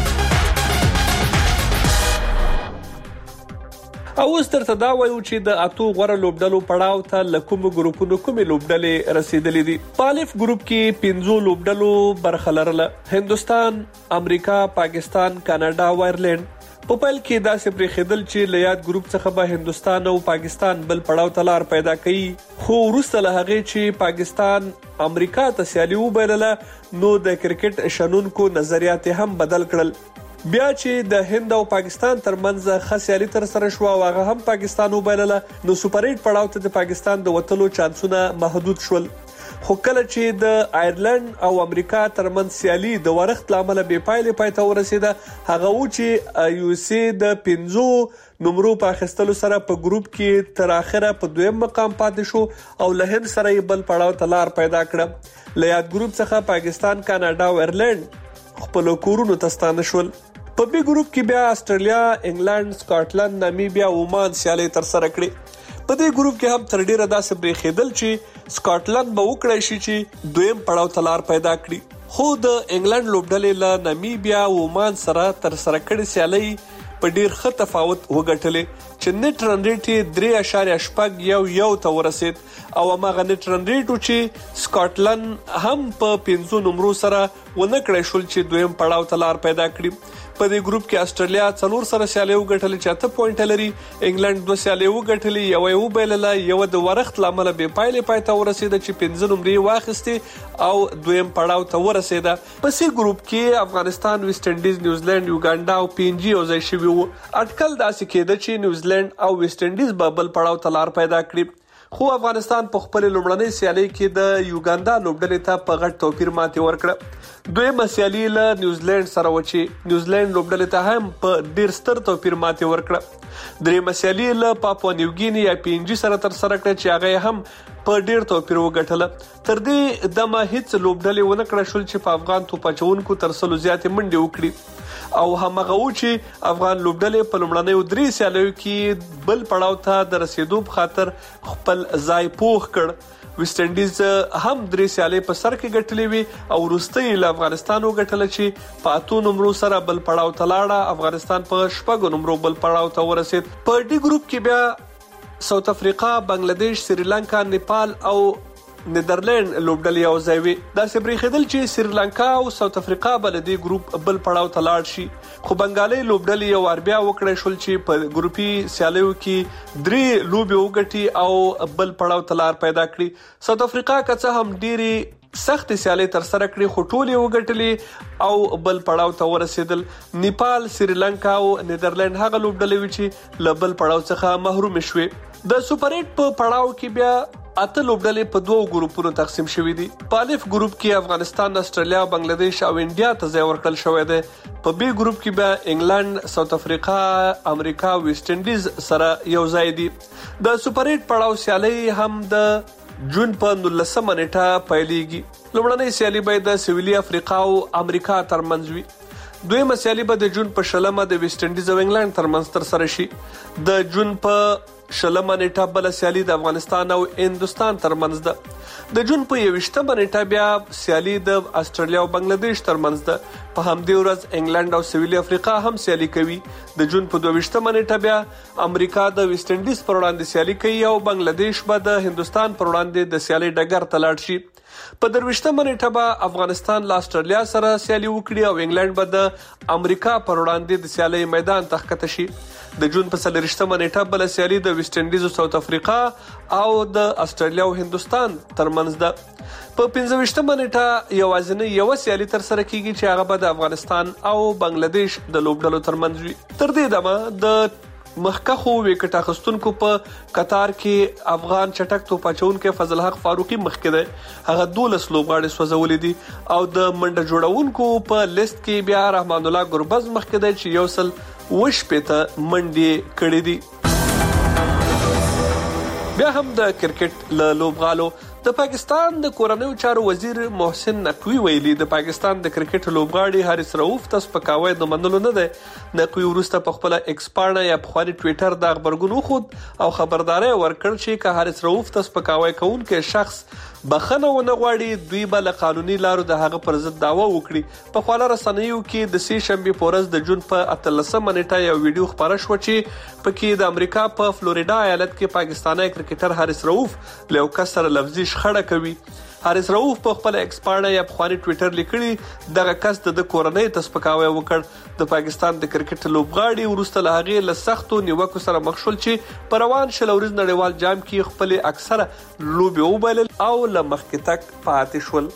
[SPEAKER 6] او اوس ترته دا وایو چې د اتو غوړه لوبډلو پړاو ته له کوم ګروپونو کومې لوبډلې رسیدلې دي. په الف ګروپ کې پنځو لوبډلو برخه لرله: هندستان، امریکا، پاکستان، کاناډا او آیرلند. په پیل کې داسې پرېښودل چې له یاد ګروپ څخه به هندستان او پاکستان بل پړاو ته لار پیدا کړي، خو وروسته له هغې چې پاکستان امریکا ته سیالي وبایلله نو د کرکټ شنونکو نظریات هم بدل کړل. بیا چې د هند او پاکستان ترمنځ خاصیالي تر سره شو او هغه هم پاکستان وبایلله نو سوپر ایټ پړاو ته د پاکستان د وتلو چانسونه محدود شول. خو کله چې د آیرلند او امریکا ترمنځ سیالي د ورښت لامل به پایلې پای ته ورسېده، هغه و چې یو سی د پنځو نمرو په اخیستلو سره په ګروپ کې تر اخره په دویم مقام پاتې شو او له هند سره یې بل پړاو ته لار پیدا کړه. له یاد ګروپ څخه پاکستان، کاناډا او آیرلند خپل کورونو ته ستانه شول. په بي ګروپ کې بیا استرالیا، انګلند، سکاټلند، نامیبیا او عمان سیالي تر سره کړې. په دې ګروپ کې هم تر ډیره داسې بریښېدل چې سکاټلند به وکړای شي چې دویم پړاو ته لار پیدا کړي، خو د انګلند لوبډلې له نامیبیا او عمان سره تر سره کړې سیالي په ډیر ښه تفاوت وګټلې چې نت رن ریټ یې درې اشاریه شپږ یو یو ته ورسید او هغه نت رن ریټ چې سکاټلند هم په پنځو نمرو سره ونه کړی شول چې دویم پړاو ته لار پیدا کړي. په دې ګروپ کې استرالیا څلور سره سیالي وګټلې چې اته پوینټ لري، انګلند دوه سیالي وګټلې، یو یې وبایلله، یو د ورښت لامل به پایلې پای ته ورسېده چې پنځه نمرې واخیستې او دویم پړاو ته ورسېده. په سی ګروپ کې افغانستان، ویسټ انډیز، نیوزیلند، یوګانډا او پی ان جی یو ځای شوي وو. اټکل داسې کېده چې نیوزیلند او ویسټ انډیز به بل پړاو ته لار پیدا کړي، خو افغانستان په خپل لومړنۍ سیالي کې د یوګاندا لوبډلې ته په غټ توپیر ماتې ورکړه. دویمه سیالي له نیوزیلند سره و چې نیوزیلند لوبډلې ته هم په ډیر ستر توپیر ماتې ورکړه. دریمه سیالي له پاپوا نیوګینی یا پی ان جی سره تر سره کړه چې هغه هم په ډیر توپیر وګټله. تر دې دمه هیڅ لوبډلې ونه کړه شول چې په افغان توپ اچونکو تر سلو زیاتې منډې وکړي. او همغه و چې افغان لوبډلې په لومړنۍ درې سیالیو کې بل پړاو ته د رسیدو په خاطر خپل ځای پوخ کړ. ویسټ انډیز هم درې سیالۍ په سر کې ګټلې وي او وروستۍ له افغانستان وګټله چې په اتو نمرو سره بل پړاو ته لاړه. افغانستان په شپږو نمرو بل پړاو ته ورسید. په ډي ګروپ کې بیا ساوث افریقا، بنگلاديش، سریلانکا، نیپال او نیدرلند لوبډلې یو ځای وي. داسې بریښېدل چې سریلانکا او ساوث افریقا بل دې ګروپ بل پړاو ته لاړ شي، خو بنگالۍ لوبډلې یو ور بیا وکړای شول چې په ګروپي سیالیو کې درې لوبې وګټي او بل پړاو ته لار پیدا کړي. ساوث افریقا که څه هم ډېرې سخت سیالۍ تر سره کړې خو ټولې وګټلې او بل پړاو ته ورسېدل. نیپال، سریلانکا او نیدرلند هغه لوبډلې وي چې له بل پړاو څخه محروم شوې. د سوپر ایټ په پړاو کې بیا اته لوبډلې په دوو ګروپونو تقسیم شوې دي. په الف ګروپ کې افغانستان، استرالیا، بنگلاديش او انډیا ته ځای ورکړل شوی دی. په بی ګروپ کې بیا انګلند، ساوث افریقا، امریکا، ویسټ انډیز سره یو ځای دي. د سوپر ایټ پړاو سیالۍ هم د جون په نولسمه نیټه پیلېږي. لومړنۍ سیالي به د سویلي افریقا او امریکا ترمنځ وي. دویمه سیالي به د جون په شلمه د ویسټ انډیز او انګلند ترمنځ تر سره شي. د جون په شلمه نیټه بل سیالي د افغانستان او هندستان ترمنځ ده. د جون په یوویشتمه نیټه بیا سیالي د استرالیا او بنگلاديش ترمنځ ده. په همدې ورځ انګلند او سویلي افریقا هم سیالي کوي. د جون په دوه نیټه بیا امریکا د ویسټ انډیز پر وړاندې سیالي کوي او بنگلاديش به د هندستان پر وړاندې د سیالي ډګر ته لاړ شي. په درویشتمه نیټه به افغانستان له استرالیا سره سیالي وکړي او انګلند به د امریکا پر وړاندې د سیالي میدان ته ښکته شي. د جون په څلوېښتمه نیټه بل سیالي د ویسټ انډیز او ساوث افریقا او د استرالیا او هندستان ترمنځ ده. په پنځه ویشتمه نیټه یوازینی یو سیالي تر سره کیږي چې هغه به د افغانستان او بنگلاديش د لوبډلو ترمنځ وي. تر دې دمه د مخکخو وکټ اخیستونکو په قطار کې افغان چټک توپ اچونکو فضل حق فاروقي مخکې ده. هغه دولس لوبغاړي سوځولې دي او د منډه جوړونکو په لیست کې بیا رحمان الله ګربز مخکې ده چې یو سل وش پته منډي کړې دي. بیا هم د کرکټ له لوبغالو د پاکستان د کورنیو چارو وزیر محسن نقوی ویلي د پاکستان د کرکټ لوبغاړي حارث رؤوف ته سپکاوی د منلو نه دی. نقوی وروسته په خپل ایکس پاڼه یا په خواني ټوئیټر د خبرګون وخود او خبرداري ورکړ چې که حارث رؤوف ته سپکاوی کوونکی شخص بخنه ونه غواړي دوی به له قانوني لارو د هغه پر ضد دعوه وکړي. په خواله رسنیو کې د سې شنبې په ورځ د جون په اتلسمه نیټه یو ویډیو خپاره شو چې پکې د امریکا په فلوریدا ایالت کې پاکستانی کرکټر حارث رؤوف له یو کس سره لفظي شخړه کوي. حارث رؤوف په خپل ایکس پاڼه یا په خواني ټوئیټر لیکلي دغه کس د کورنۍ ته سپکاوی وکړ. د پاکستان د کرکټ لوبغاړي وروسته له هغې له سختو نیوکو سره مخ شول چې په روان شل ورځ نړیوال جام کې خپل اکثره لوبې وبایلل او له مخکې تک پاتې شول.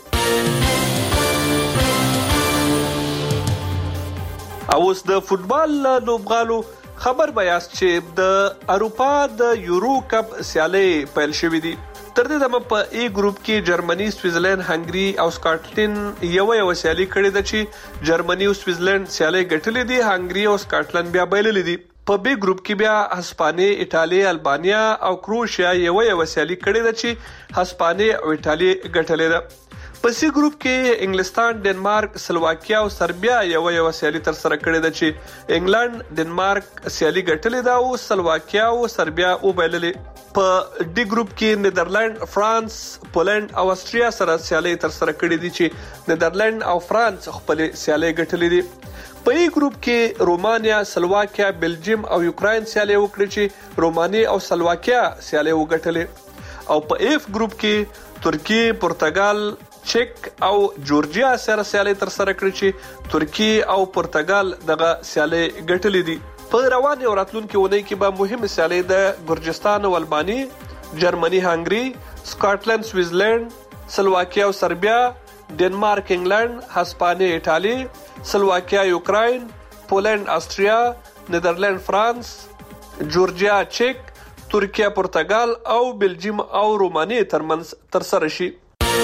[SPEAKER 6] اوس د فوتبال لوبغالو خبر بیاست چې د اروپا د یورو کپ سیالۍ پیل شوې دي. تر دې دمه په ای ګروپ کې جرمني، سویټزرلند، هنګري او سکاټلند یو یو سیالي کړې ده چې جرمني او سویټزرلند سیالۍ ګټلې دي، هنګري او سکاټلند بیا بایللې دي. په بی ګروپ کې بیا هسپانیې، ایټالیا، البانیا او کروشیا یو یو سیالي کړې ده چې هسپانیې او ایټالیا ګټلې ده. په سی ګروپ کې انګلستان، ډنمارک، سلواکیا او سربیا یو یو سیالي تر سره کړې ده چې انګلند، ډنمارک سیالي ګټلې ده او سلواکیا او سربیا وبایللې. په ډي ګروپ کې نیدرلند، فرانس، پولند او استریا سره سیالي تر سره کړې دي چې نیدرلند او فرانس خپل سیالي ګټلې دي. په ای ګروپ کې رومانیا، سلواکیا، بلجیم او یوکراین سیالي وکړي چې رومانیا او سلواکیا سیالي وګټلې. او په ایف ګروپ کې ترکیه، پرتګال، چک او جورجیا سره سیالي تر سره کړي چې ترکیه او پرتګال دغه سیالي ګټلې دي. په رواني او راتلونکي ونې کې به مهمه سیالي د ګرجستان او البانی، جرمني، هنګري، سکاټلند، سویټزرلند، سلواکیا او سربیا، ډنمارک، انګلند، هسپانیې، ایټالیا، سلواکیا، یوکراین، پولند، استریا، نیدرلند، فرانس، جورجیا، چک، ترکیه، پرتګال او بلجیم او رومانیې ترمنځ تر سره شي.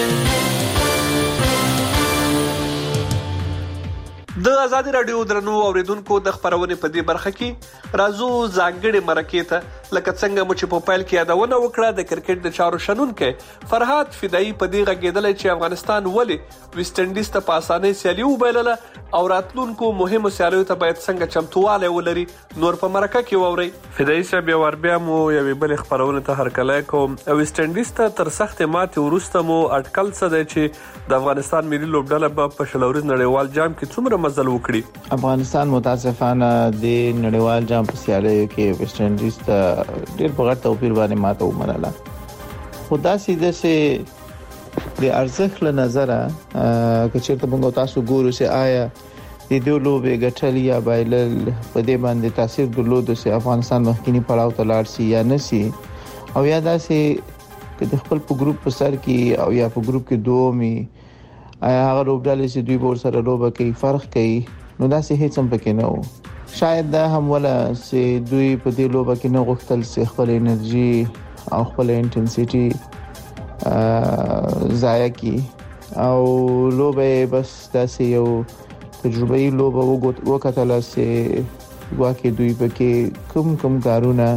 [SPEAKER 6] د آزادي رادیو درنو اوریدونکو د خبرونه په دې برخه کې راځو ځانګړي مرکې ته لکه څنګه مو چې په پایل کې یادونه وکړه د کرکټ د چارو شنونکو فرهاد فدایي په دې غږیدل چې افغانستان ولې ویسټ انډیز ته په اسانۍ سیالي وبایلله. او راتلونکو مهمو سیالیو ته باید څنګه چمتوالی ولري نور په مرکه کې واورئ. فدایي صاحب یو وار بیا مو یوې بلې خپرونې ته هرکلی کوم. ویسټ انډیز ته تر سختې ماتې وروسته مو اټکل څه دی چې د افغانستان ملي لوبډله به په شل اوريز نړیوال جام کې څومره مزل وکړي؟
[SPEAKER 8] افغانستان متاسفانه د نړیوال جام په سیالیو کې ویسټ انډیز ته ډېر په غټ توپیر باندې ماته ومنله. خو داسې داسې د ارزښت له نظره که چېرته موږ تاسو ګورو چې آیا د دې لوبې ګټل یا بایلل په دې باندې تاثیر درلود چې افغانستان مخکینی پړاو ته لاړ شي یا نشي، او یا داسې چې د خپل په ګروپ په سر کې او یا په ګروپ کې دومي آیا هغه لوبډلې چې دوی ور سره لوبه کوي فرق کوي، نو داسې هیڅ هم پکې نه و. شاید دا هم ولا چې دوی په دې لوبه کې نه غوښتل چې خپل انرژي او خپل انټنسټي ضایع کی او لوبه بس داسې یو تجربه‌ای لوبه وکړه چې واکه دوی پکې کوم کوم کارونه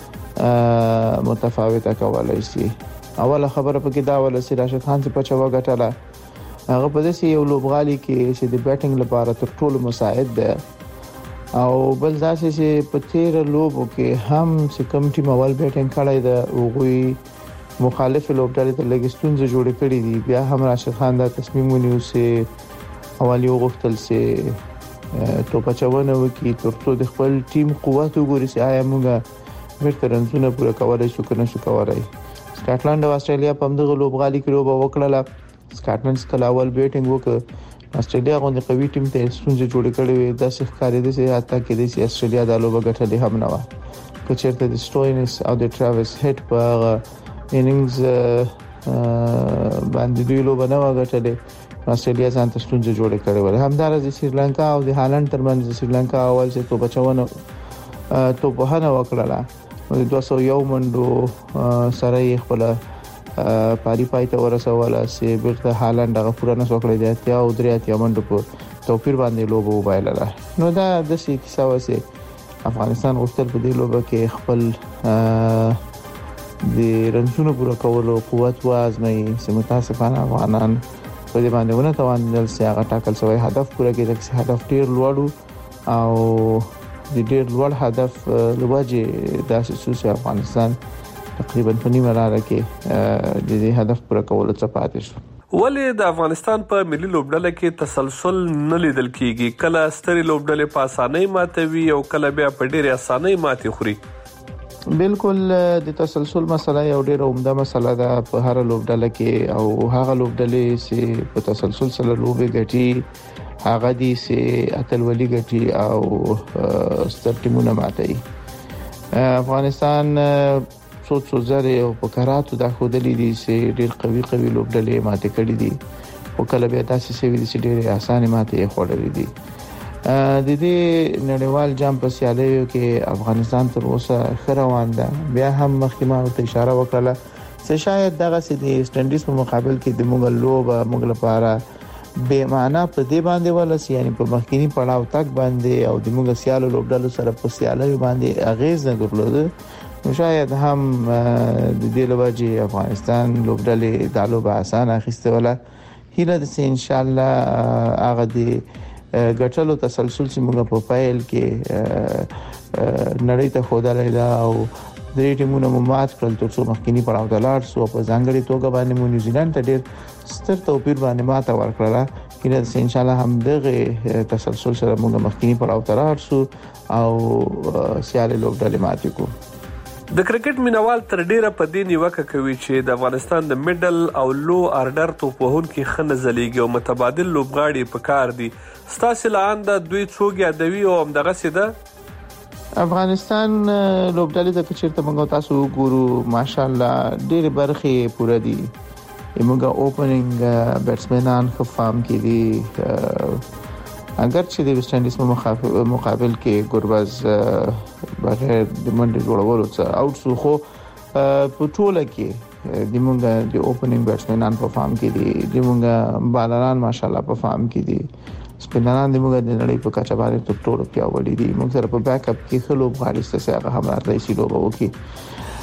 [SPEAKER 8] متفاوته کولای شي. اوله خبره پکې دا ولا چې راشد خان څخه پچا وګټله، هغه په داسې یو لوبغالي کې چې د بیټینګ لپاره تر ټولو مساعد ده، او بل داسې چې په تیر لوبو کې هم چې کوم ټیم اول بیټینګ کړی ده وګوي مخالف لوبډلې ته لګستونځ جوړ کړی دي، بیا هم راشد خان دا تصمیم ونیو چې اولي وغوښتل چې توپ چونه وکړي ترڅو د خپل ټیم قوت وګوري چې آیا موږ ورته رنځونه پوره کولای شو کنه شو کولای. سکاټلند او استرالیا په دغه لوبغالي کې لوبه وکړه. سکاټلند څخه اول بیټینګ وکړ، استرالیا غوندي قوي ټیم ته ستونزې جوړ کړې وې، د څه ښکارې دي چې حتی کې د استرالیا د لوبه ګټلې هم نه و. که چېرته د سټوینس او د ټراویس هټ په اننګز باندې دوی لوبه نه وګټلې، استرالیا ځان ته ستونزې جوړې کړې وې. همدارس د سریلانکا او د هالند ترمنځ د سریلانکا اول چې توپ چونه توپ هنه وکړه، د دوه سوه یو منډو سره یې خپل پاري پای ته ورسوله چې بیرته هالند هغه پوره نه وکړي، د اتیا او درې اتیا منډو په توپیر باندې لوبه وبایلله. نو دا د څه کیسه و چې افغانستان غوښتل په دې لوبه کې خپل د رنځونو پوره کولو قوت وازمي، چې متاسفانه افغانان په دې باندې ونه توانل چې هغه ټاکل شوی هدف پوره کړي، چې هدف ډیر لوړ او د ډیر لوړ هدف لوجه داسې چې افغانستان تقریبا په نیمه لاره کې د دې هدف پوره کولو څخه پاتې شو.
[SPEAKER 6] ولې د افغانستان په ملي لوبډله کې تسلسل نه لیدل کیږي؟ کله ستري لوبډلې په اسانۍ ماتوي او کله بیا په ډېرې اسانۍ ماتې خوري.
[SPEAKER 8] بالکل د تسلسل مسله یو ډېر عمده مسله ده په هر لوبډله کې، او هغه لوبډلې چې په تسلسل سره لوبې ګټي هغه دي چې اتلولي ګټي او ستر ټیمونه ماتي. افغانستان څو څو زره او په کراتو د خودلې دي چې ډېر قوي قوي لوبډلې ماته کړې دي، او کله بیا تاسو سوي دي چې ډېر اسانه ماته خورلې دي. د دې نړیوال جام په سیالیو کې افغانستان تر اوسه خروان ده. بیا هم مخکمه ته اشاره وکړه چې شاید دغه سې د سټنډیز په مقابل کې د موږ لوبه موږ لپاره به معنا په دې باندې ولس، یعنی په مخکینی پړاو تک باندې او د موږ سیالو لوبډلو سره په سیالیو باندې اغیز نه درلود. نو شاید هم د دې لوجه افغانستان لوبډلې د لوبه اسانه اخیسته ولا هیله ده چې ان شاء الله هغه د ګټلو تسلسل چې موږ په پایل کې نړۍ ته خودلای دا او درې ټیمونه مو مات کړل ترڅو مخکینی پړاو ته لاړ شو. په ځانګړي توګه باندې مو نیوزیلند ته ډېر ستر توپیر باندې ماته ورکړه، کله چې ان شاء الله هم دغه تسلسل سره موږ مخکینی پړاو ته لاړ شو او سیاله لوبډلې ماتې کو.
[SPEAKER 6] د کرکټ مینوال تر ډیره په دې نیوکه کوي چې د افغانستان د میډل او لو آرډر توپوهونکو خنه زلیږي او متبادل لوبغاړي په کار دي. ستاسو لاندې دوی څوک یادوي او همدغه سیده
[SPEAKER 8] افغانستان لوبډلې ته چیرته موږ تاسو ګورو ماشاءالله ډېر برخې پوره دي. موږ اوپننګ بیټسمنان خو فارم کې دي، اگر چې د ویسټ انډیز په مقابل کې ګورباز بغیر د منډې جوړولو څخه اوټ شو، خو په ټوله کې د موږ د اوپننګ بیټسمنان په فارم کې دي، د موږ بالران ماشاءالله په فارم کې دي، سپینران د موږ د نړۍ په کچه باندې تر ټولو پیاوړي دي. موږ سره په بیک اپ کې خلوب غاړي ستاسو هغه هم راځي چې لوبه وکړي.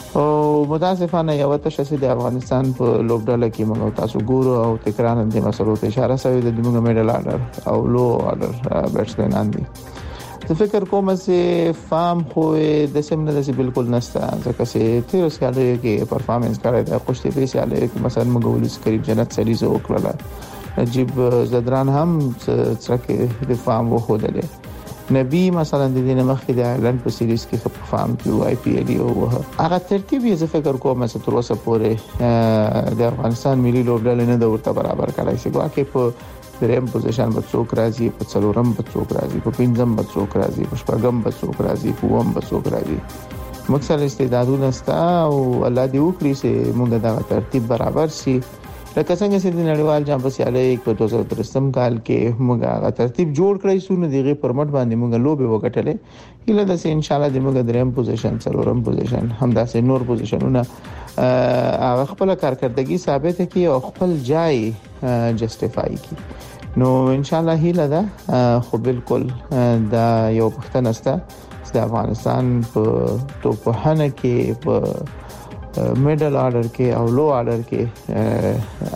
[SPEAKER 8] او متاسفانه یو تاسو د افغانستان په لوبډاله کې موږ تاسو ګورو او تکرار د مسلو ته اشاره شوی د موږ میډل آرډر او لو آرډر بیټسمنان دي. زه فکر کوم چې فارم خو د سیمه د بالکل نشته ځکه چې تیر سال کې پرفارمنس کړی د خوشتي په سیاله کې مثلا موږ ولس قریب جنت سړي زو وکړه نجیب زدران هم څرکه د فارم وخدله نبی مثلا د دې مخکې د ایرلند په سیریز کې په فارم کې آی پی ایل او هغه ترتیب یې زه فکر کوم چې تر اوسه پورې د افغانستان ملي لوبډلې نه د ورته برابر کړای شي واکه په دریم پوزیشن په څوک راځي په څلورم په څوک راځي په پنځم په څوک راځي په شپږم په څوک راځي په اووم په څوک راځي مکسل استعدادونه ستا او الله دې وکړي چې موږ دا ترتیب برابر شي لکه څنګه چې د نړیوال جام په سیالي په دوه هزار درې کال کې موږ هغه ترتیب جوړ کړی سو نو دغه پرمټ باندې موږ لوبه وکټلې هله د سه ان شاء الله د موږ دریم پوزیشن څلورم پوزیشن همداسې نور پوزیشنونه هغه خپل کارکړدګي ثابت کړي او خپل ځای جسټیفای کړي نو ان شاء الله هله دا خو بالکل دا یو پښتنه ستا د افغانستان په توپخانه کې په میډل آرډر کې او لو آرډر کې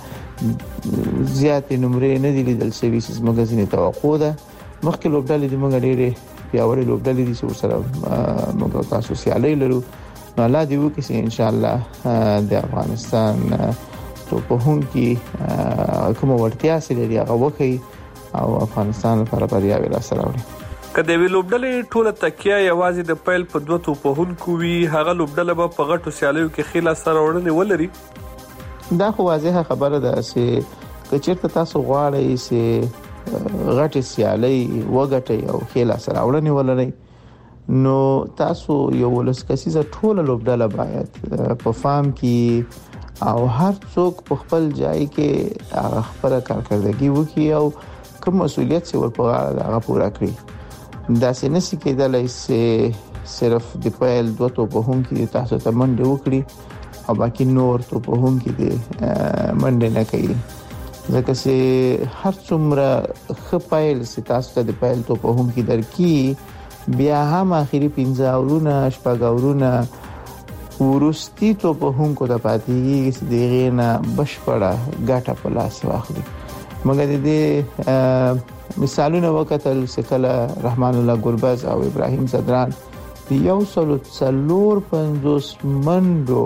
[SPEAKER 8] هغه زیات نمرې نه دي لیدل شوی چې موږ ځینې توقع ده مخکې لوبډلې د موږ ډېرې پیاوړې لوبډلې دي چې سره موږ تاسو سیالي لرو نو الله دې وکړي چې ان شاء الله د افغانستان توپخون کې کوم ورتیا سره لري هغه وکړي او افغانستان لپاره بریا ویل سره وړي
[SPEAKER 6] کله وی لوبډلې ټوله تکیه یوازې د پیل په دوه توپهون کوي هغه لوبډله به په غټو سیالیو کې خیلا سره وړنې ولري
[SPEAKER 8] دا خو واضحه خبره ده چې کچېرته تاسو غواړئ چې غټي سیالي وګټي او خیلا سره وړنې ولري نو تاسو یو ولسکسیزه ټوله لوبډله باید په فارم کې او هر څوک په خپل ځای کې خپل کارکړدګي وکړي او کوم مسولیت چې ورپغاړه هغه پوره کړي دا سینسي کېدلای چې صرف د پیل دوه توپهون کې تاسو ته منډه وکړي او باقي نور توپهون کې د منډه نه کوي ځکه چې هر څومره خپایل چې تاسو ته د پیل توپهون کې درکې بیا هم اخیری پنځه اورونه شپږ اورونه ورستي توپهون کو د پاتې چې دغه نه بشپړه ګټه په لاس واخلي مګر دې مثالونه وکتل سکله رحمان الله ګربز او ابراهيم زدران یو سلو څلور پنځوس منډو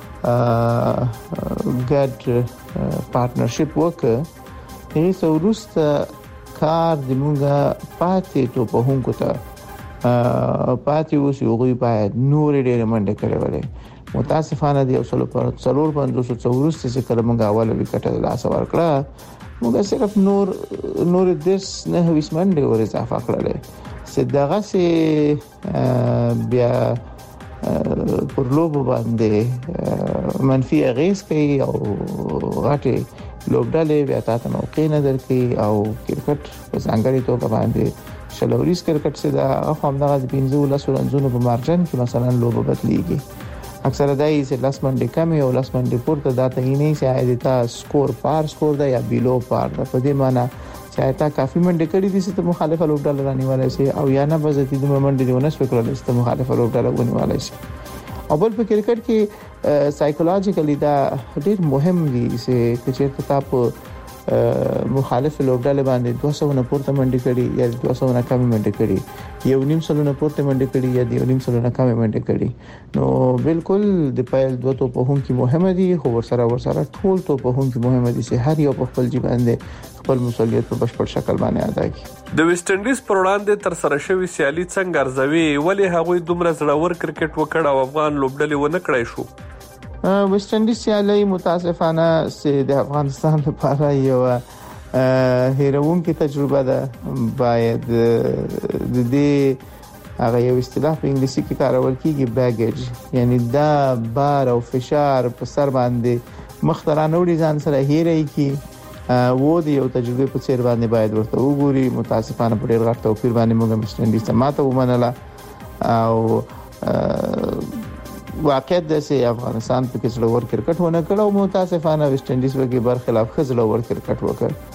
[SPEAKER 8] ګډ پارټنرشپ وکړ هغه سورست کار د موږ پاتې ته په هون کوته پاتې اوس یو غوي باید نور ډېر منډه کړې وله متاسفانه دی یو سلو پر څلور پنځوس څورست چې کله موږ اوله وکټه لاس ورکړه موږ صرف نور نور دیس نه هیڅ منډه ور اضافه کړلې چې دغه سي بیا پر لوب باندې منفي اغیز کوي او غټي لوبډلې بیا تاسو موقع نه درکې او کرکټ په څنګه توګه باندې شلوریز کرکټ چې دا هم دغه پنځه لس رنزونه په مارجن کې مثلا لوب بدليږي اکثر دای چې لاس منډه کمی او لاس منډه پورته داته یې نه چې ایدتا سکور پار سکور دا یا بیلو پار دا په دې معنی چې ایدتا کافي منډه کړې دي چې مخالفه لوبډله رانیواله شي او یا نه بزتی د منډه دیونه سپیکرل چې مخالفه لوبډله ونیواله شي او بل په کرکټ کې سایکولوژیکلی دا ډیر مهم دي چې چې تاسو مخالف لوبډله باندې دوه سوه نه پورته منډه کړي یا دوه سوه نه کم منډه کړي یو نیم سلو نه پورته منډه کړي یا یو نیم سلو نه کم منډه کړي نو بالکل د پایل دوه توپهون کې مهمه دي خو ورسره ورسره ټول توپهون کې مهمه دي چې هر یو په خپل ځای باندې خپل مسؤلیت په بشپړ شکل باندې ادا کړي
[SPEAKER 6] د ویسټ انډیز پر وړاندې تر سره شوی سیالي څنګه ارزوي ولی هغوی دومره زړور کرکټ وکړ او افغان لوبډلې ونه کړای شو
[SPEAKER 8] ویسټ انډیز سیالي متاسفانه چې د افغانستان لپاره یو هیروون کې تجربه ده باید د دې هغه یو اصطلاح په انګلیسي کې کارول کیږي بیګیج یعنی دا بار او فشار په سر باندې مخترانه وړي ځان سره هیري کی وو دی یو تجربه په سر باندې باید ورته وګوري متاسفانه په ډیر غټ توپیر باندې موږ ویسټ انډیز ته ماته ومنله او واقعیت د سي افغانستان په کې څلور کرکټ ونه کړ او متاسفانه ویسټ انډیز وګي برخلاف خزل اور کرکټ وکړ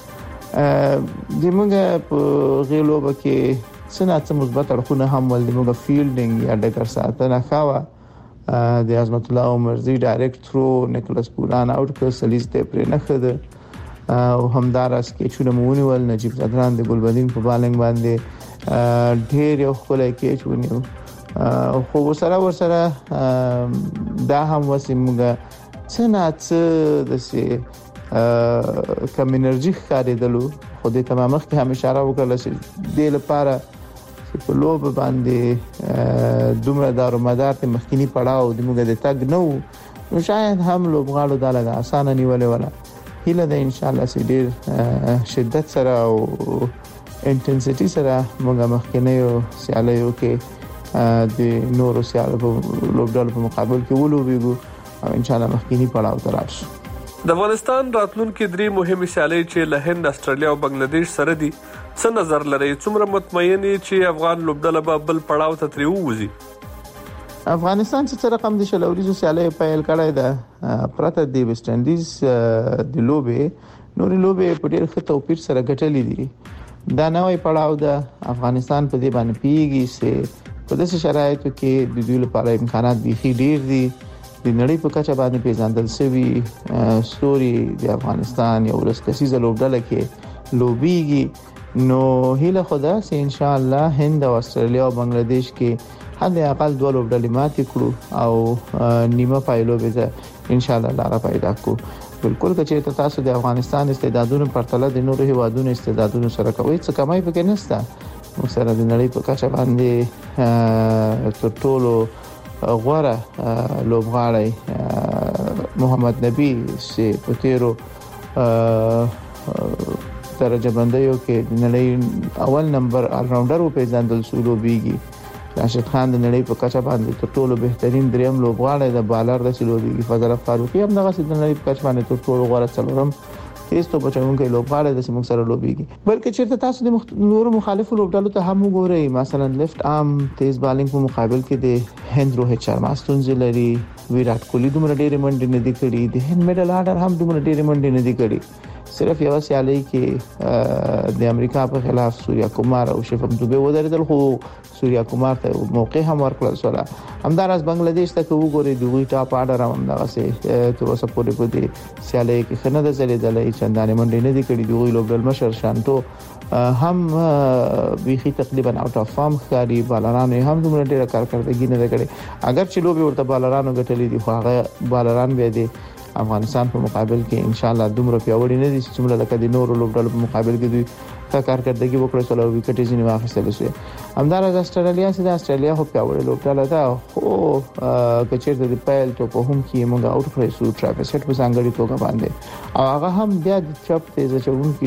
[SPEAKER 8] د موږ په غیلو بکې څنګه مثبت اړخونه هم ول د موږ فیلډینګ یا ډګر ساتنه خاوه د عظمت الله عمرزي ډایرکټ تھرو نیکولس پوران اوټ کړ سلیز ته پرې نه خده او همدارس کې چونه مونی ول نجیب زدران د ګلبدین په بالنګ باندې ډېر یو خلای کې چونیو خو سره ور سره دا هم وسیمګه څنګه څه د سي کم انرژي ښکارېدلو خو د تمامه کې هم اشاره وکړه چې د لپاره په لوب باندې دومره دارو مدار ته مخکینی پړاو د موږ د تګ نو نو شاید هم لوبغاړو دا لږه اسانه نیولې ولا هیله ده ان شاء الله چې ډیر شدت سره او انټنسټي سره موږ مخکینی او سیالیو کې د نورو سیالو په لوبډالو په مقابل کې ولوبېږو او ان شاء الله مخکینی پړاو ته راشو.
[SPEAKER 6] د افغانستان راتلونکي درې مهمه سیالۍ چې له هند، استرالیا او بنگلاديش سره دي، څه نظر لري؟ څومره مطمئن چې افغان لوبډله به بل پړاو ته تری ووزي؟
[SPEAKER 8] افغانستان چې رقم د شلوريزو سیالۍ پیل کړای ده پرته د ویسټ انډیز د لوبې نورې لوبې په ډېر ښه توپیر سره ګټلې دي. دا نوې پړاو ده افغانستان په دې باندې پیږي چې په داسې شرایطو کې د دوی لپاره امکانات بيخي ډېر دي. د نړۍ په کچه باندې پیژندل شوی ستوري د افغانستان یو ورسکسیزه لوبډله کې لوبيږي. نو هیله خدا سي ان شاء الله هند او استرالیا او بنگلاديش کې حد اقل دوه لوبډلې ماتې کړو او نیمه پایلو به ان شاء الله لاره پیدا کړو. بالکل چې تاسو د افغانستان استعدادونو پرتله د نورو هیوادونو استعدادونو سره کوي څه کمای پکې نشته. موږ سره د نړۍ په کچه باندې تر ټولو غوړه لوبغاړی محمد نبی چې په تیرو درجه بندیو کې د نړۍ اول نمبر آل راونډر په ځاندل سولو بیږي. راشد خان د نړۍ په کچه باندې تر ټولو بهترین دریم لوبغاړی د بالر د سولو بیږي. فضل فاروقي هم دغه د نړۍ په کچه باندې تر ټولو غوړه څلورم هیڅ تو بچونکو لوبغاړی د سیمو سره لوبيږي. بلکې چیرته تاسو د نورو مخالفو لوبډالو ته هم وګورئ، مثلا لیفت آرم تیز بالینګ په مقابل کې د هند روهیت شرما ستونزې لري. ویرات کوهلی دومره ډېر منډې نه دی کړې. د هند میډل آرډر هم دومره ډېر منډې نه دی کړې. صرف یو سیالي کې د امریکا په خلاف سوریا کومار او شفم دوبه ودرېدل، خو سوریا کومار ته موقع هم ورکړل شو. همدارس بنگلاديش ته وګورئ دوی ټاپ آرډر هم دغه سه تر اوسه پورې په دې سیالي کې خنه د زلیدلې چندانې منډې نه دي کړې. دوی لوبډل مشر شانتو هم بيخي تقریبا اوټ اف فارم ښکاری. بالرانو هم دومره ډېر کارکړدګي نه کړې. اگر چې لوبي ورته بالرانو ګټلې دي خو هغه بالران به دي افغانستان په مقابل کې ان شاء الله دومره پیاوړي نه دي چې څومره لکه د نورو لوبډلو په مقابل کې دوی ښه کارکړدګي وکړي او وکټ یې ځینې واخیستل شي. همدارس استرالیا چې د استرالیا خو پیاوړي لوبډله ده، خو کچېرته د پیل ته په هم کې موږ اوټ کړی سو ټرافیس هټ په څنګه توګه باندې او هغه هم بیا د چپ تیز چونکي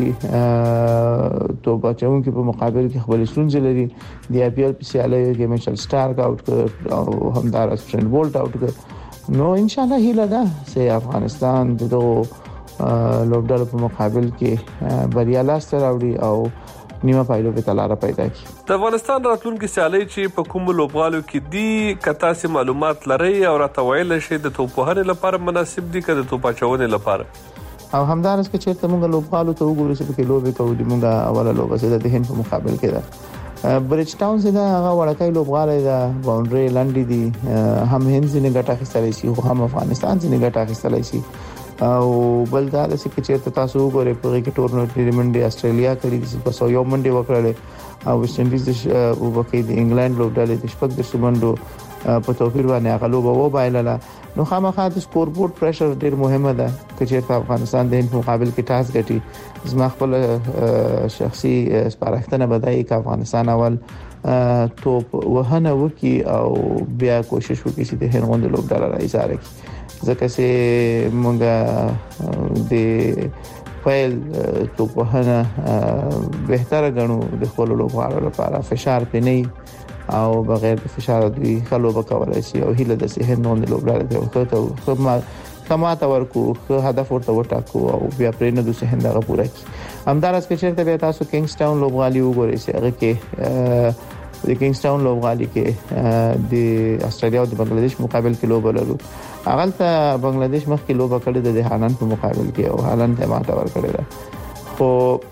[SPEAKER 8] تو بچونکي په مقابل کې خپل ستونزې لري. د ای پی ایل په سیالۍ کې میچل سٹارک اوټ کړ او همدارس ټرنټ بولټ اوټ کړ. نو ان شاء الله هیله ده چې افغانستان دغه لوبډالو په مقابل کې بریا لاسته راوړي او نیمه پایلو په تلاره پیدا کړي.
[SPEAKER 6] د افغانستان راتلونکي سیالۍ چې په کوم لوبغالو کې دي کته سي معلومات لري او راټویل شي د توپوهنې لپاره مناسب دي کده توپاچونې لپاره
[SPEAKER 8] او همدارس کې چیرته موږ لوبغالو ته وګورو چې په لوبې کوو د موږ اوله لوبه چې د هند په مقابل کې ده. بریج ټاون چې دا هغه وړکای لوبغاړی دا باونډري لاندې دي هم هند څخه ګټه اخیستلای شي او هم افغانستان څخه ګټه اخیستلای شي. او بل دا چې چیرته تاسو وګورئ په کې ټورنمنټ د منډي استرالیا کړي چې په سو یو منډي وکړل او ویسټ انډیز او وکړي د انګلند لوبډلې د شپږ د سمندو په توفیر باندې هغه لوبه و بایلله. نو خامخا د سکور بورډ پریشر ډیر مهمه ده چې چیرته افغانستان د هند مقابل کې ټاس ګټي. زما خپل شخصي سپارښتنه بدایي چې افغانستان اول توپ وهنه وکي او بیا کوشش وکړي چې د هند غوند لوبډله راځي ځکه چې موږ د فایل توپ وهنه بهتره غنو د خپل لوبغاړو لپاره فشار پني او بغیر د فشار دوی خلو وکولای شي او هیله د هند غوند لوبډله ته خدمت کماته ورکو هدف ورته وټاکو او بیا پرې نه دوی هند هغه پوره کړي. همدارس کې چیرته به تاسو کینګز ټاون لوبغالي وګورئ چې هغه کې د کینګز ټاون لوبغالي کې د استرالیا او د بنگلاديش مقابل کې لوب لرو. هغه ته بنگلاديش مخکې لوب کړی د هالند په مقابل کې او هالند ته ماته ورکړی ده. خو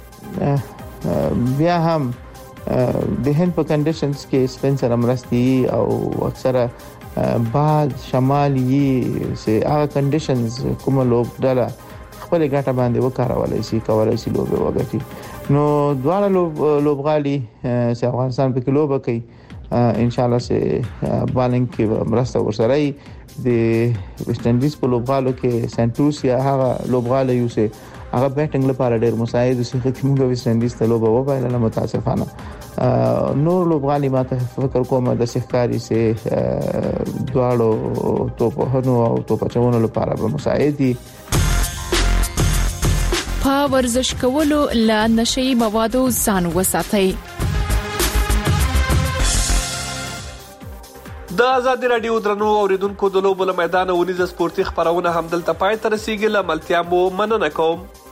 [SPEAKER 8] بیا هم د هند په کنډیشنز کې سپنسر امرستي او اکثره باد شمالي سه هغه کنډیشنز کوم لوبډاله خپل ګټه باندې وکړولای شي کولای شي لوبه وګټي. نو دواړه لوب لوبغالي چې افغانستان په کې لوبه کوي ان شاء الله سه بالنګ کې مرسته ورسره د ویسټ انډیز په لوبغالو کې سنټوس یا هغه لوبغاله یو سه هغه بیټینګ لپاره ډېر مساعد شي چې موږ ویسټ انډیز ته لوبه وبایله متاسفانه نور لوبغالي ماته فکر کوم د شخکاری سه دواړو توپ هنو او توپ چونو لپاره به مساعد دي.
[SPEAKER 4] په ورزش کولو له نشئی موادو ځان وساتئ.
[SPEAKER 6] د آزادی رادیو درنو اوریدونکو د لوبو له میدان ونیز سپورتي خبرونه هم دلته پای ته رسیدي. لملتیا مو مننه کوم.